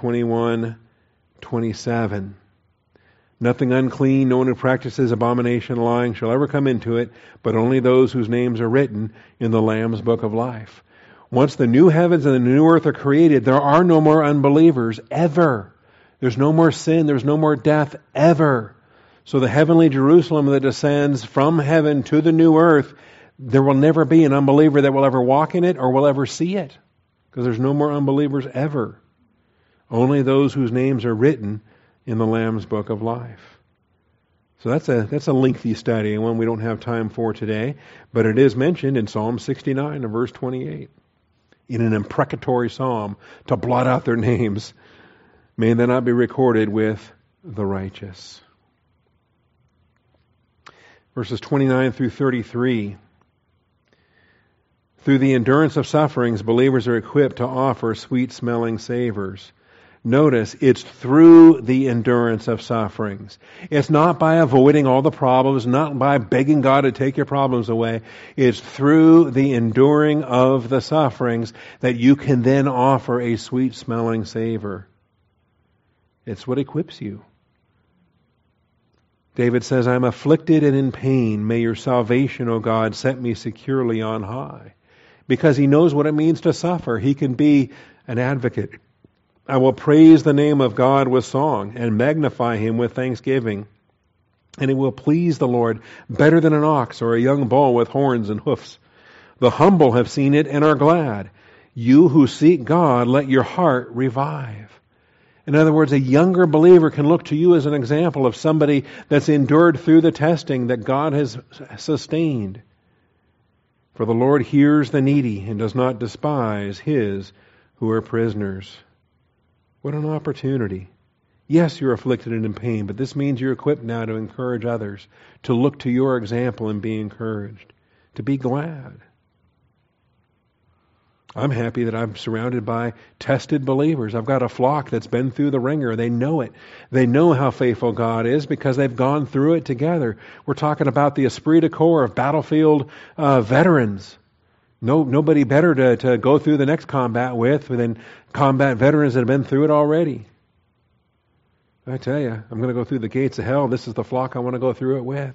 21:27, nothing unclean, no one who practices abomination, lying shall ever come into it, but only those whose names are written in the Lamb's book of life. Once the new heavens and the new earth are created, there are no more unbelievers, ever. There's no more sin, there's no more death, ever. So the heavenly Jerusalem that descends from heaven to the new earth, there will never be an unbeliever that will ever walk in it or will ever see it, because there's no more unbelievers ever. Only those whose names are written in the Lamb's book of life. So that's a lengthy study and one we don't have time for today, but it is mentioned in Psalm 69 and verse 28. In an imprecatory psalm to blot out their names. May they not be recorded with the righteous. Verses 29 through 33. Through the endurance of sufferings, believers are equipped to offer sweet-smelling savors. Notice, it's through the endurance of sufferings. It's not by avoiding all the problems, not by begging God to take your problems away. It's through the enduring of the sufferings that you can then offer a sweet-smelling savor. It's what equips you. David says, I'm afflicted and in pain. May your salvation, O God, set me securely on high. Because he knows what it means to suffer. He can be an advocate. I will praise the name of God with song and magnify him with thanksgiving. And it will please the Lord better than an ox or a young bull with horns and hoofs. The humble have seen it and are glad. You who seek God, let your heart revive. In other words, a younger believer can look to you as an example of somebody that's endured through the testing that God has sustained. For the Lord hears the needy and does not despise his who are prisoners. What an opportunity. Yes, you're afflicted and in pain, but this means you're equipped now to encourage others, to look to your example and be encouraged, to be glad. I'm happy that I'm surrounded by tested believers. I've got a flock that's been through the ringer. They know it. They know how faithful God is because they've gone through it together. We're talking about the esprit de corps of battlefield veterans. Nobody better to go through the next combat with than combat veterans that have been through it already. I tell you, I'm going to go through the gates of hell. This is the flock I want to go through it with.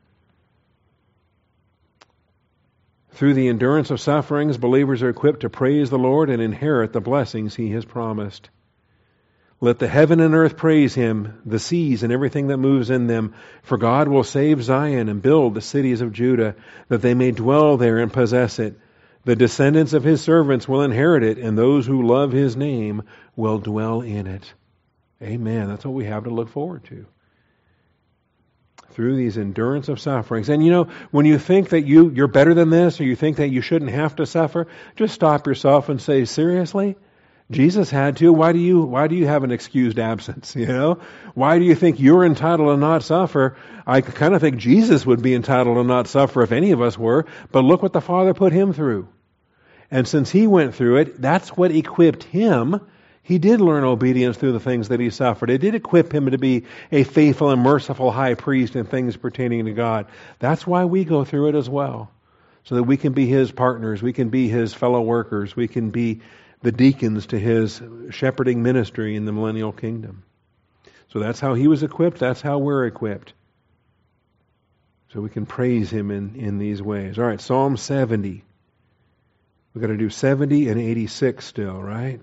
Through the endurance of sufferings, believers are equipped to praise the Lord and inherit the blessings he has promised. Let the heaven and earth praise him, the seas and everything that moves in them. For God will save Zion and build the cities of Judah, that they may dwell there and possess it. The descendants of his servants will inherit it, and those who love his name will dwell in it. Amen. That's what we have to look forward to. Through these endurance of sufferings. And you know, when you think that you're better than this, or you think that you shouldn't have to suffer, just stop yourself and say, seriously? Jesus had to. Why do you have an excused absence? You know? Why do you think you're entitled to not suffer? I kind of think Jesus would be entitled to not suffer if any of us were, but look what the Father put him through. And since he went through it, that's what equipped him. He did learn obedience through the things that he suffered. It did equip him to be a faithful and merciful high priest in things pertaining to God. That's why we go through it as well. So that we can be his partners, we can be his fellow workers, we can be the deacons to his shepherding ministry in the millennial kingdom. So that's how he was equipped, that's how we're equipped. So we can praise him in these ways. All right, Psalm 70. We've got to do 70 and 86 still, right?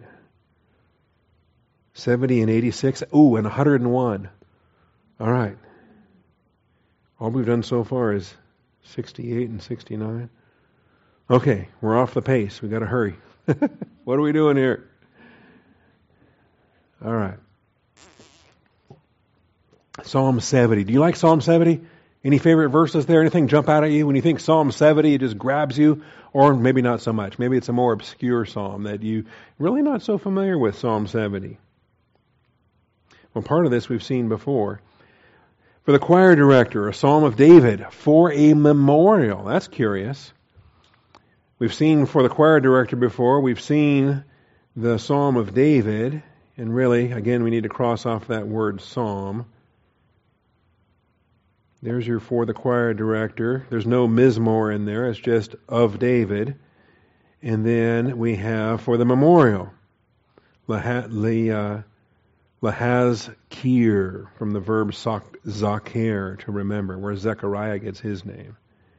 70 and 86. Ooh, and 101. All right. All we've done so far is 68 and 69. Okay, we're off the pace. We've got to hurry. What are we doing here? All right. Psalm 70. Do you like Psalm 70? Any favorite verses there? Anything jump out at you? When you think Psalm 70, it just grabs you? Or maybe not so much. Maybe it's a more obscure psalm that you really not so familiar with, Psalm 70. Well, part of this we've seen before. For the choir director, a psalm of David for a memorial. That's curious. We've seen for the choir director before. We've seen the psalm of David And really, again, we need to cross off that word psalm. There's your for the choir director. There's no mizmor in there. It's just of David. And then we have for the memorial, Lahaz Kir, from the verb zakir, to remember, where Zechariah gets his name.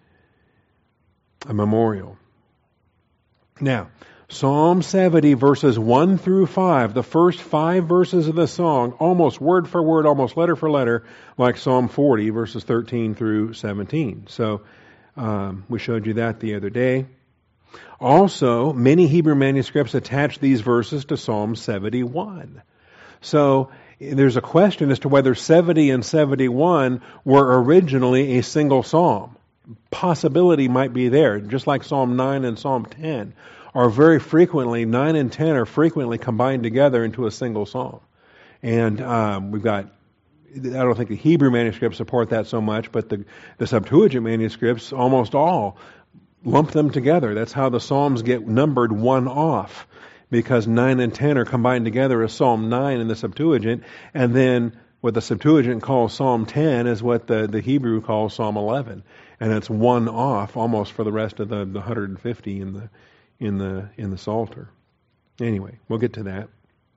A memorial. Now, Psalm 70, verses 1 through 5, the first 5 verses of the song, almost word for word, almost letter for letter, like Psalm 40, verses 13 through 17. So, we showed you that the other day. Also, many Hebrew manuscripts attach these verses to Psalm 71. So, there's a question as to whether 70 and 71 were originally a single psalm. Possibility might be there, just like Psalm 9 and Psalm 10 are very frequently, 9 and 10 are frequently combined together into a single psalm. And we've got, I don't think the Hebrew manuscripts support that so much, but the Septuagint manuscripts, almost all, lump them together. That's how the Psalms get numbered one off, because 9 and 10 are combined together as Psalm 9 in the Septuagint, and then what the Septuagint calls Psalm 10 is what the Hebrew calls Psalm 11, and it's one off almost for the rest of the 150 in the Psalter. Anyway, we'll get to that.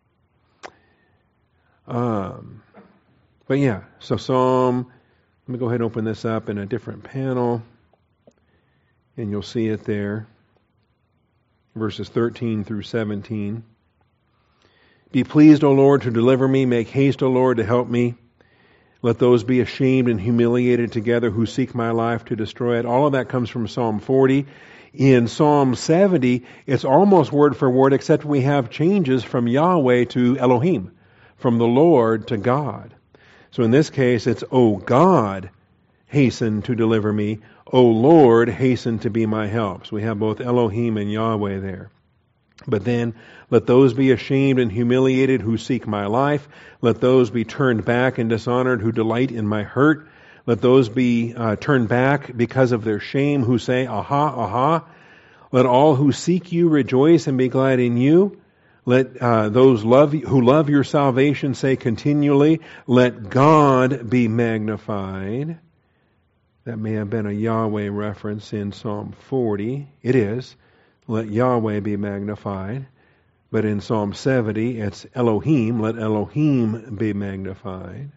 But yeah, so Psalm. Let me go ahead and open this up in a different panel. And you'll see it there, verses 13 through 17. Be pleased, O Lord, to deliver me. Make haste, O Lord, to help me. Let those be ashamed and humiliated together who seek my life to destroy it. All of that comes from Psalm 40. In Psalm 70, it's almost word for word, except we have changes from Yahweh to Elohim, from the Lord to God. So in this case, it's, O God, hasten to deliver me. O Lord, hasten to be my help. So we have both Elohim and Yahweh there. But then, let those be ashamed and humiliated who seek my life. Let those be turned back and dishonored who delight in my hurt. Let those be turned back because of their shame who say, Aha, aha. Let all who seek you rejoice and be glad in you. Let those who love your salvation say continually, let God be magnified. That may have been a Yahweh reference in Psalm 40. It is. Let Yahweh be magnified. But in Psalm 70, it's Elohim. Let Elohim be magnified.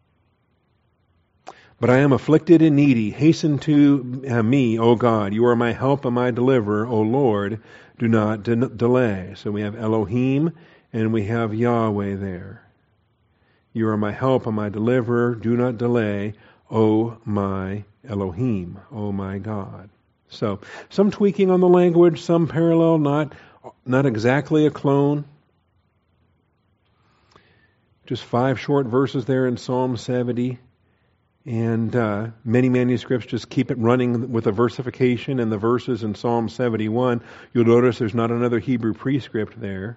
But I am afflicted and needy. Hasten to me, O God. You are my help and my deliverer, O Lord. Do not delay. So we have Elohim and we have Yahweh there. You are my help and my deliverer. Do not delay, O my Elohim, O my God. So, some tweaking on the language, some parallel, not exactly a clone. Just 5 short verses there in Psalm 70. And many manuscripts just keep it running with a versification and the verses in Psalm 71. You'll notice there's not another Hebrew prescript there.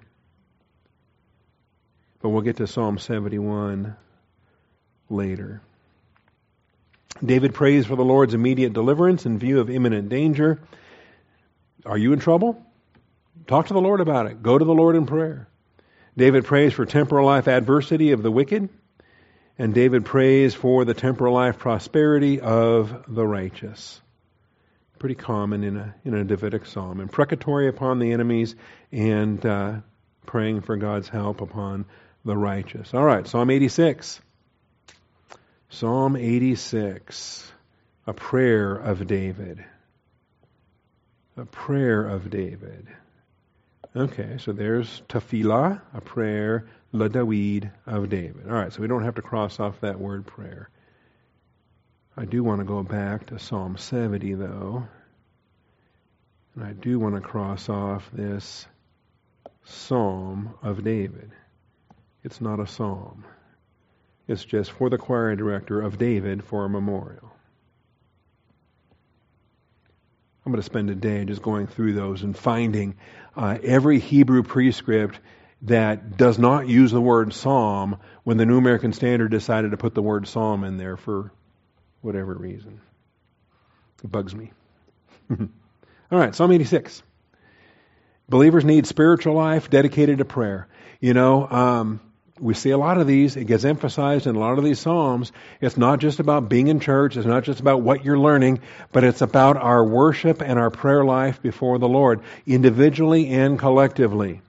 But we'll get to Psalm 71 later. David prays for the Lord's immediate deliverance in view of imminent danger. Are you in trouble? Talk to the Lord about it. Go to the Lord in prayer. David prays for temporal life adversity of the wicked. And David prays for the temporal life prosperity of the righteous. Pretty common in a Davidic psalm. Imprecatory upon the enemies and praying for God's help upon the righteous. All right, Psalm 86. Psalm 86, a prayer of David. A prayer of David. Okay, so there's tefillah, a prayer, la David of David. All right, so we don't have to cross off that word prayer. I do want to go back to Psalm 70, though. And I do want to cross off this Psalm of David. It's not a psalm. It's just for the choir director of David for a memorial. I'm going to spend a day just going through those and finding every Hebrew prescript that does not use the word psalm when the New American Standard decided to put the word psalm in there for whatever reason. It bugs me. All right, Psalm 86. Believers need spiritual life dedicated to prayer. We see a lot of these. It gets emphasized in a lot of these Psalms. It's not just about being in church. It's not just about what you're learning, but it's about our worship and our prayer life before the Lord, individually and collectively.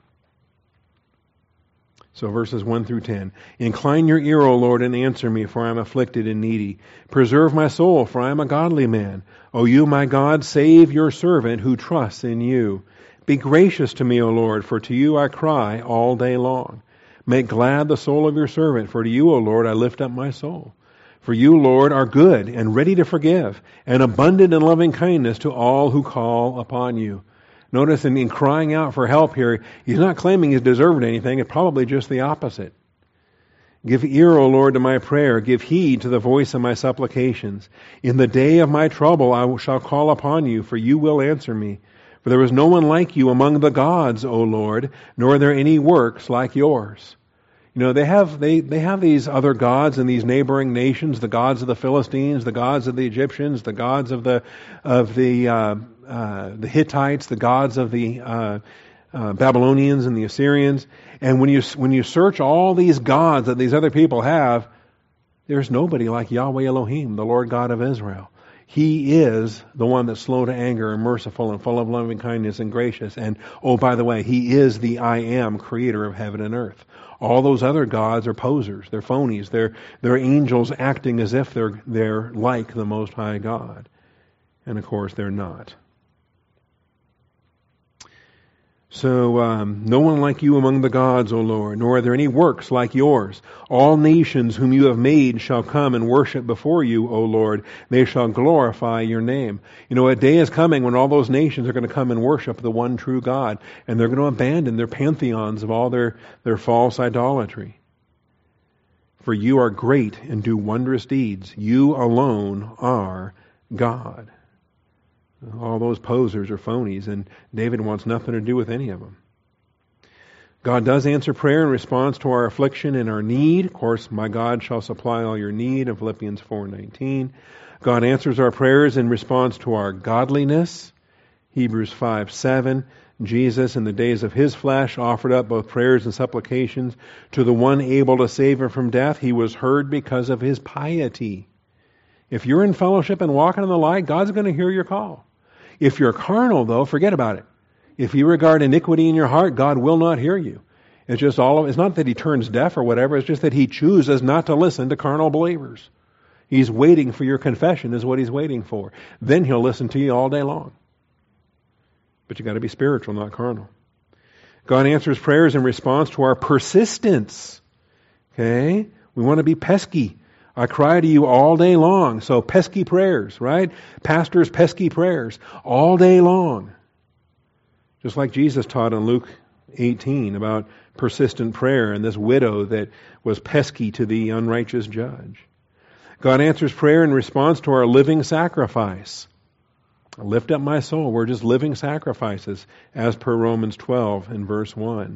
So verses 1 through 10. Incline your ear, O Lord, and answer me, for I am afflicted and needy. Preserve my soul, for I am a godly man. O you, my God, save your servant who trusts in you. Be gracious to me, O Lord, for to you I cry all day long. Make glad the soul of your servant, for to you, O Lord, I lift up my soul. For you, Lord, are good and ready to forgive, and abundant in loving kindness to all who call upon you. Notice in crying out for help here, he's not claiming he's deserved anything. It's probably just the opposite. Give ear, O Lord, to my prayer. Give heed to the voice of my supplications. In the day of my trouble I shall call upon you, for you will answer me. For there is no one like you among the gods, O Lord, nor are there any works like yours. They have these other gods in these neighboring nations, the gods of the Philistines, the gods of the Egyptians, the gods of the Hittites, the gods of the Babylonians and the Assyrians. And when you search all these gods that these other people have, there's nobody like Yahweh Elohim, the Lord God of Israel. He is the one that's slow to anger and merciful and full of loving kindness and gracious. And, oh, by the way, He is the I Am, creator of heaven and earth. All those other gods are posers. They're phonies. They're angels acting as if they're like the Most High God. And, of course, they're not. So, no one like you among the gods, O Lord, nor are there any works like yours. All nations whom you have made shall come and worship before you, O Lord. They shall glorify your name. A day is coming when all those nations are going to come and worship the one true God, and they're going to abandon their pantheons of all their false idolatry. For you are great and do wondrous deeds. You alone are God. All those posers are phonies, and David wants nothing to do with any of them. God does answer prayer in response to our affliction and our need. Of course, my God shall supply all your need in Philippians 4:19. God answers our prayers in response to our godliness. Hebrews 5:7. Jesus, in the days of His flesh, offered up both prayers and supplications to the one able to save Him from death. He was heard because of His piety. If you're in fellowship and walking in the light, God's going to hear your call. If you're carnal, though, forget about it. If you regard iniquity in your heart, God will not hear you. It's not that He turns deaf or whatever, it's just that He chooses not to listen to carnal believers. He's waiting for your confession is what He's waiting for. Then He'll listen to you all day long. But you got to be spiritual, not carnal. God answers prayers in response to our persistence. Okay? We want to be pesky. I cry to you all day long. So pesky prayers, right? Pastors' pesky prayers all day long. Just like Jesus taught in Luke 18 about persistent prayer and this widow that was pesky to the unrighteous judge. God answers prayer in response to our living sacrifice. Lift up my soul. We're just living sacrifices as per Romans 12 and verse 1.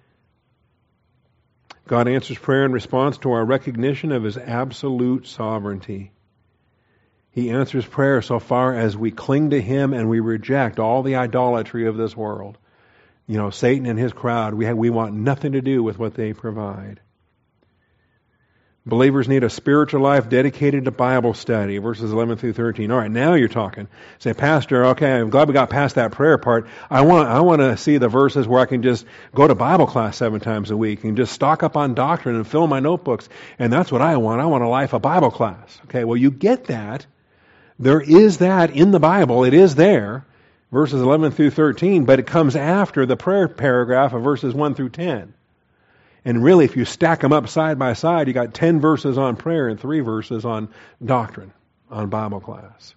God answers prayer in response to our recognition of His absolute sovereignty. He answers prayer so far as we cling to Him and we reject all the idolatry of this world. Satan and his crowd, we want nothing to do with what they provide. Believers need a spiritual life dedicated to Bible study, verses 11 through 13. All right, now you're talking. Say, Pastor, okay, I'm glad we got past that prayer part. I want to see the verses where I can just go to Bible class 7 times a week and just stock up on doctrine and fill my notebooks. And that's what I want. I want a life of Bible class. Okay, well, you get that. There is that in the Bible. It is there, verses 11 through 13, but it comes after the prayer paragraph of verses 1 through 10. And really, if you stack them up side by side, you got 10 verses on prayer and 3 verses on doctrine, on Bible class.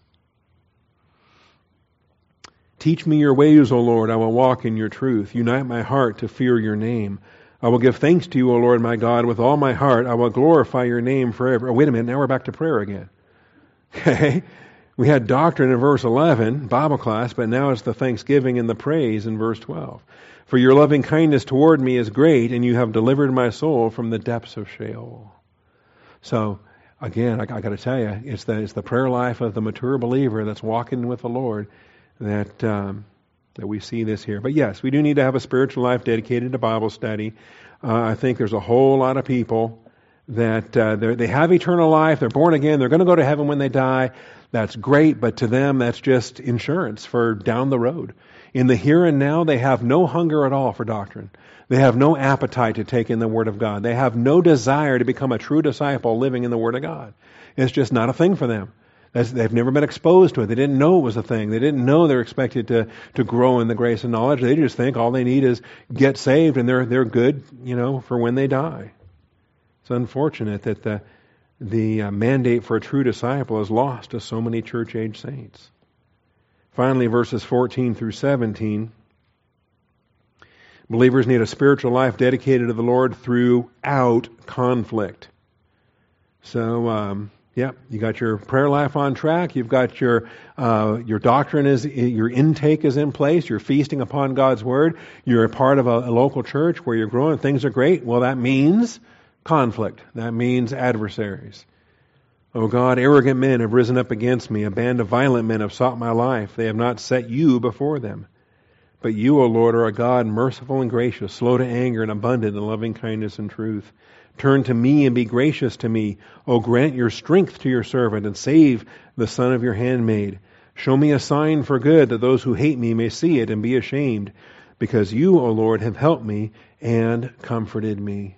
Teach me your ways, O Lord. I will walk in your truth. Unite my heart to fear your name. I will give thanks to you, O Lord my God, with all my heart. I will glorify your name forever. Oh, wait a minute, now we're back to prayer again. Okay? We had doctrine in verse 11, Bible class, but now it's the thanksgiving and the praise in verse 12. For your loving kindness toward me is great, and you have delivered my soul from the depths of Sheol. So, again, I got to tell you, it's the prayer life of the mature believer that's walking with the Lord that that we see this here. But yes, we do need to have a spiritual life dedicated to Bible study. I think there's a whole lot of people that they have eternal life, they're born again, they're going to go to heaven when they die. That's great, but to them that's just insurance for down the road. In the here and now, they have no hunger at all for doctrine. They have no appetite to take in the Word of God. They have no desire to become a true disciple living in the Word of God. It's just not a thing for them. They've never been exposed to it. They didn't know it was a thing. They didn't know they're expected to grow in the grace and knowledge. They just think all they need is get saved and they're good, for when they die. It's unfortunate that the mandate for a true disciple is lost to so many church-age saints. Finally, verses 14 through 17. Believers need a spiritual life dedicated to the Lord throughout conflict. So, you got your prayer life on track. You've got your doctrine your intake is in place. You're feasting upon God's Word. You're a part of a local church where you're growing. Things are great. Well, that means conflict. That means adversaries. O God, arrogant men have risen up against me. A band of violent men have sought my life. They have not set you before them. But you, O Lord, are a God merciful and gracious, slow to anger and abundant in loving kindness and truth. Turn to me and be gracious to me. O grant your strength to your servant and save the son of your handmaid. Show me a sign for good that those who hate me may see it and be ashamed. Because you, O Lord, have helped me and comforted me.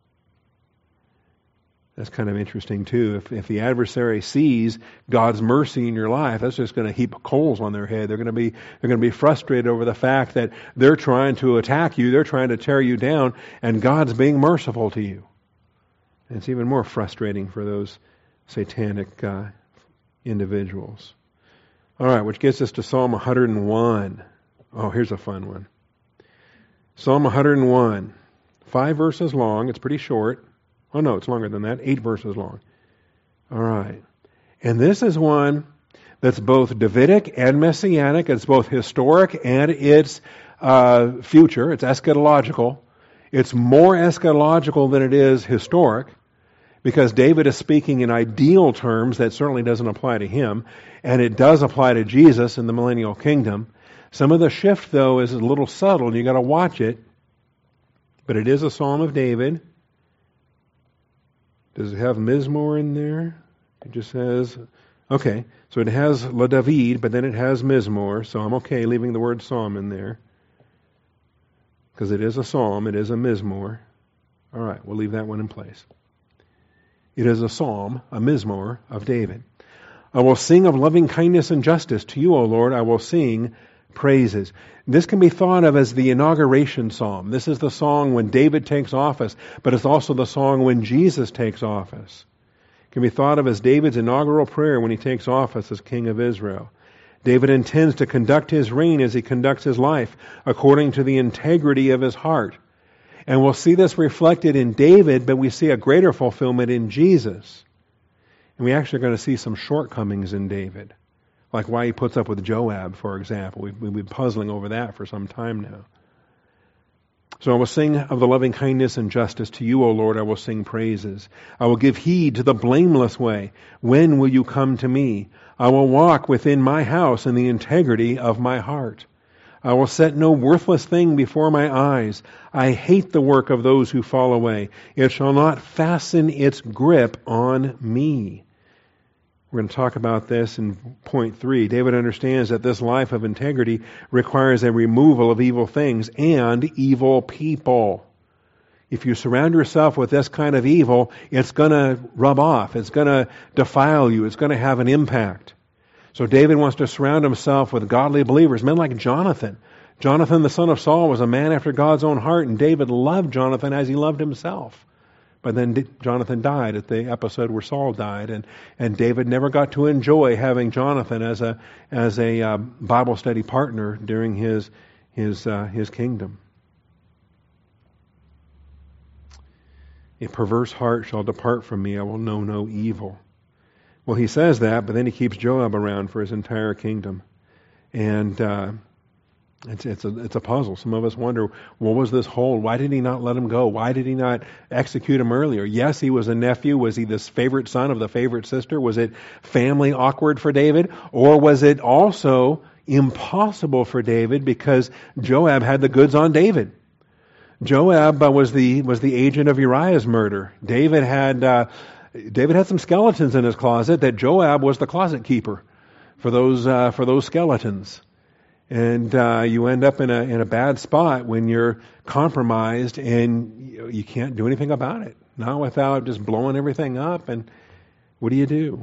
That's kind of interesting too. If the adversary sees God's mercy in your life, that's just going to heap coals on their head. They're going to be frustrated over the fact that they're trying to attack you, they're trying to tear you down, and God's being merciful to you. And it's even more frustrating for those satanic individuals. All right, which gets us to Psalm 101. Oh, here's a fun one. Psalm 101, 5 verses long. It's pretty short. Oh no, it's longer than that. 8 verses long. All right. And this is one that's both Davidic and Messianic. It's both historic and it's future. It's eschatological. It's more eschatological than it is historic because David is speaking in ideal terms that certainly doesn't apply to him. And it does apply to Jesus in the millennial kingdom. Some of the shift, though, is a little subtle. You got to watch it. But it is a Psalm of David. Does it have Mizmor in there? It just says, okay, so it has La David, but then it has Mizmor, so I'm okay leaving the word Psalm in there. Because it is a Psalm, it is a Mizmor. All right, we'll leave that one in place. It is a Psalm, a Mizmor of David. I will sing of loving kindness and justice. To you, O Lord, I will sing praises. This can be thought of as the inauguration psalm. This is the song when David takes office, but it's also the song when Jesus takes office. It can be thought of as David's inaugural prayer when he takes office as king of Israel. David intends to conduct his reign as he conducts his life according to the integrity of his heart. And we'll see this reflected in David, but we see a greater fulfillment in Jesus. And we actually are going to see some shortcomings in David. Like why he puts up with Joab, for example. We've been puzzling over that for some time now. So I will sing of the loving kindness and justice. To you, O Lord, I will sing praises. I will give heed to the blameless way. When will you come to me? I will walk within my house in the integrity of my heart. I will set no worthless thing before my eyes. I hate the work of those who fall away. It shall not fasten its grip on me. We're going to talk about this in point 3. David understands that this life of integrity requires a removal of evil things and evil people. If you surround yourself with this kind of evil, it's going to rub off. It's going to defile you. It's going to have an impact. So David wants to surround himself with godly believers, men like Jonathan. Jonathan, the son of Saul, was a man after God's own heart, and David loved Jonathan as he loved himself. But then Jonathan died at the episode where Saul died, and David never got to enjoy having Jonathan as a Bible study partner during his kingdom. A perverse heart shall depart from me; I will know no evil. Well, he says that, but then he keeps Joab around for his entire kingdom, and it's a puzzle. Some of us wonder, what was this hold? Why did he not let him go? Why did he not execute him earlier? Yes, he was a nephew. Was he the favorite son of the favorite sister? Was it family awkward for David? Or was it also impossible for David because Joab had the goods on David. Joab was the agent of Uriah's murder. David had some skeletons in his closet that Joab was the closet keeper for those skeletons. And you end up in a bad spot when you're compromised and you can't do anything about it. Not without just blowing everything up. And what do?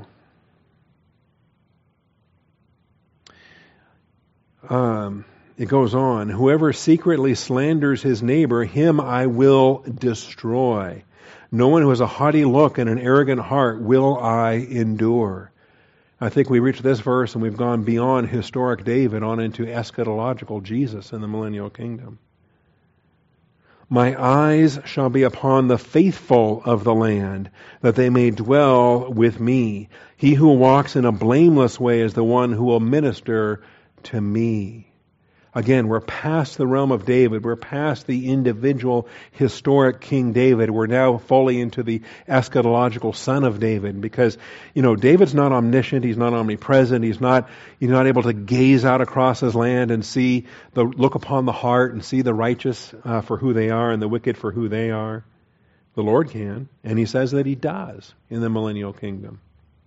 It goes on, whoever secretly slanders his neighbor, him I will destroy. No one who has a haughty look and an arrogant heart will I endure. I think we reached this verse and we've gone beyond historic David on into eschatological Jesus in the millennial kingdom. My eyes shall be upon the faithful of the land, that they may dwell with me. He who walks in a blameless way is the one who will minister to me. Again, we're past the realm of David. We're past the individual historic King David. We're now fully into the eschatological son of David because, David's not omniscient. He's not omnipresent. He's not able to gaze out across his land and look upon the heart and see the righteous for who they are and the wicked for who they are. The Lord can, and he says that he does in the millennial kingdom.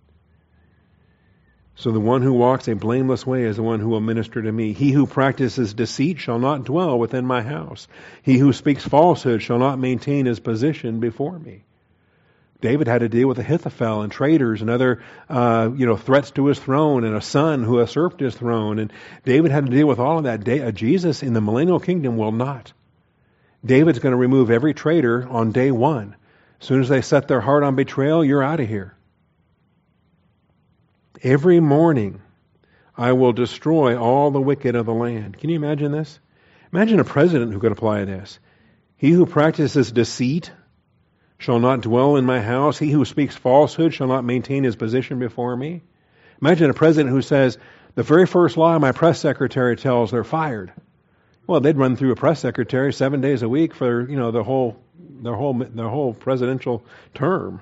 So the one who walks a blameless way is the one who will minister to me. He who practices deceit shall not dwell within my house. He who speaks falsehood shall not maintain his position before me. David had to deal with Ahithophel and traitors and other, threats to his throne and a son who usurped his throne. And David had to deal with all of that. Jesus in the millennial kingdom will not. David's going to remove every traitor on day one. As soon as they set their heart on betrayal, you're out of here. Every morning I will destroy all the wicked of the land. Can you imagine this? Imagine a president who could apply this. He who practices deceit shall not dwell in my house. He who speaks falsehood shall not maintain his position before me. Imagine a president who says, the very first lie my press secretary tells, they're fired. Well, they'd run through a press secretary 7 days a week for, their whole presidential term.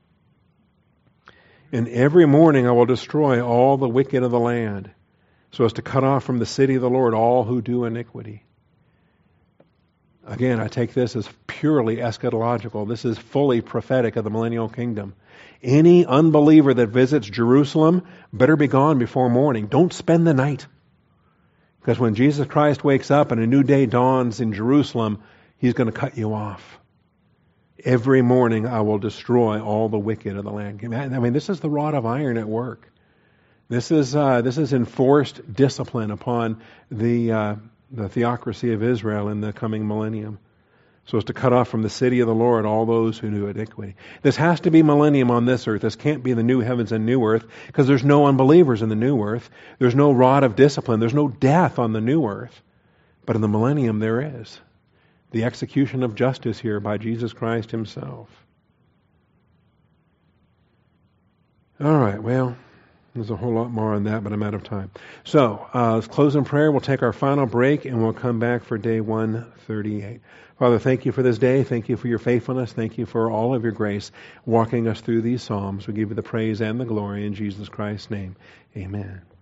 And every morning I will destroy all the wicked of the land, so as to cut off from the city of the Lord all who do iniquity. Again, I take this as purely eschatological. This is fully prophetic of the millennial kingdom. Any unbeliever that visits Jerusalem better be gone before morning. Don't spend the night. Because when Jesus Christ wakes up and a new day dawns in Jerusalem, he's going to cut you off. Every morning I will destroy all the wicked of the land. This is the rod of iron at work. This is enforced discipline upon the theocracy of Israel in the coming millennium, so as to cut off from the city of the Lord all those who do iniquity. This has to be millennium on this earth. This can't be the new heavens and new earth, because there's no unbelievers in the new earth. There's no rod of discipline. There's no death on the new earth. But in the millennium there is. The execution of justice here by Jesus Christ himself. All right, well, there's a whole lot more on that, but I'm out of time. So, let's close in prayer. We'll take our final break, and we'll come back for day 138. Father, thank you for this day. Thank you for your faithfulness. Thank you for all of your grace walking us through these Psalms. We give you the praise and the glory in Jesus Christ's name. Amen.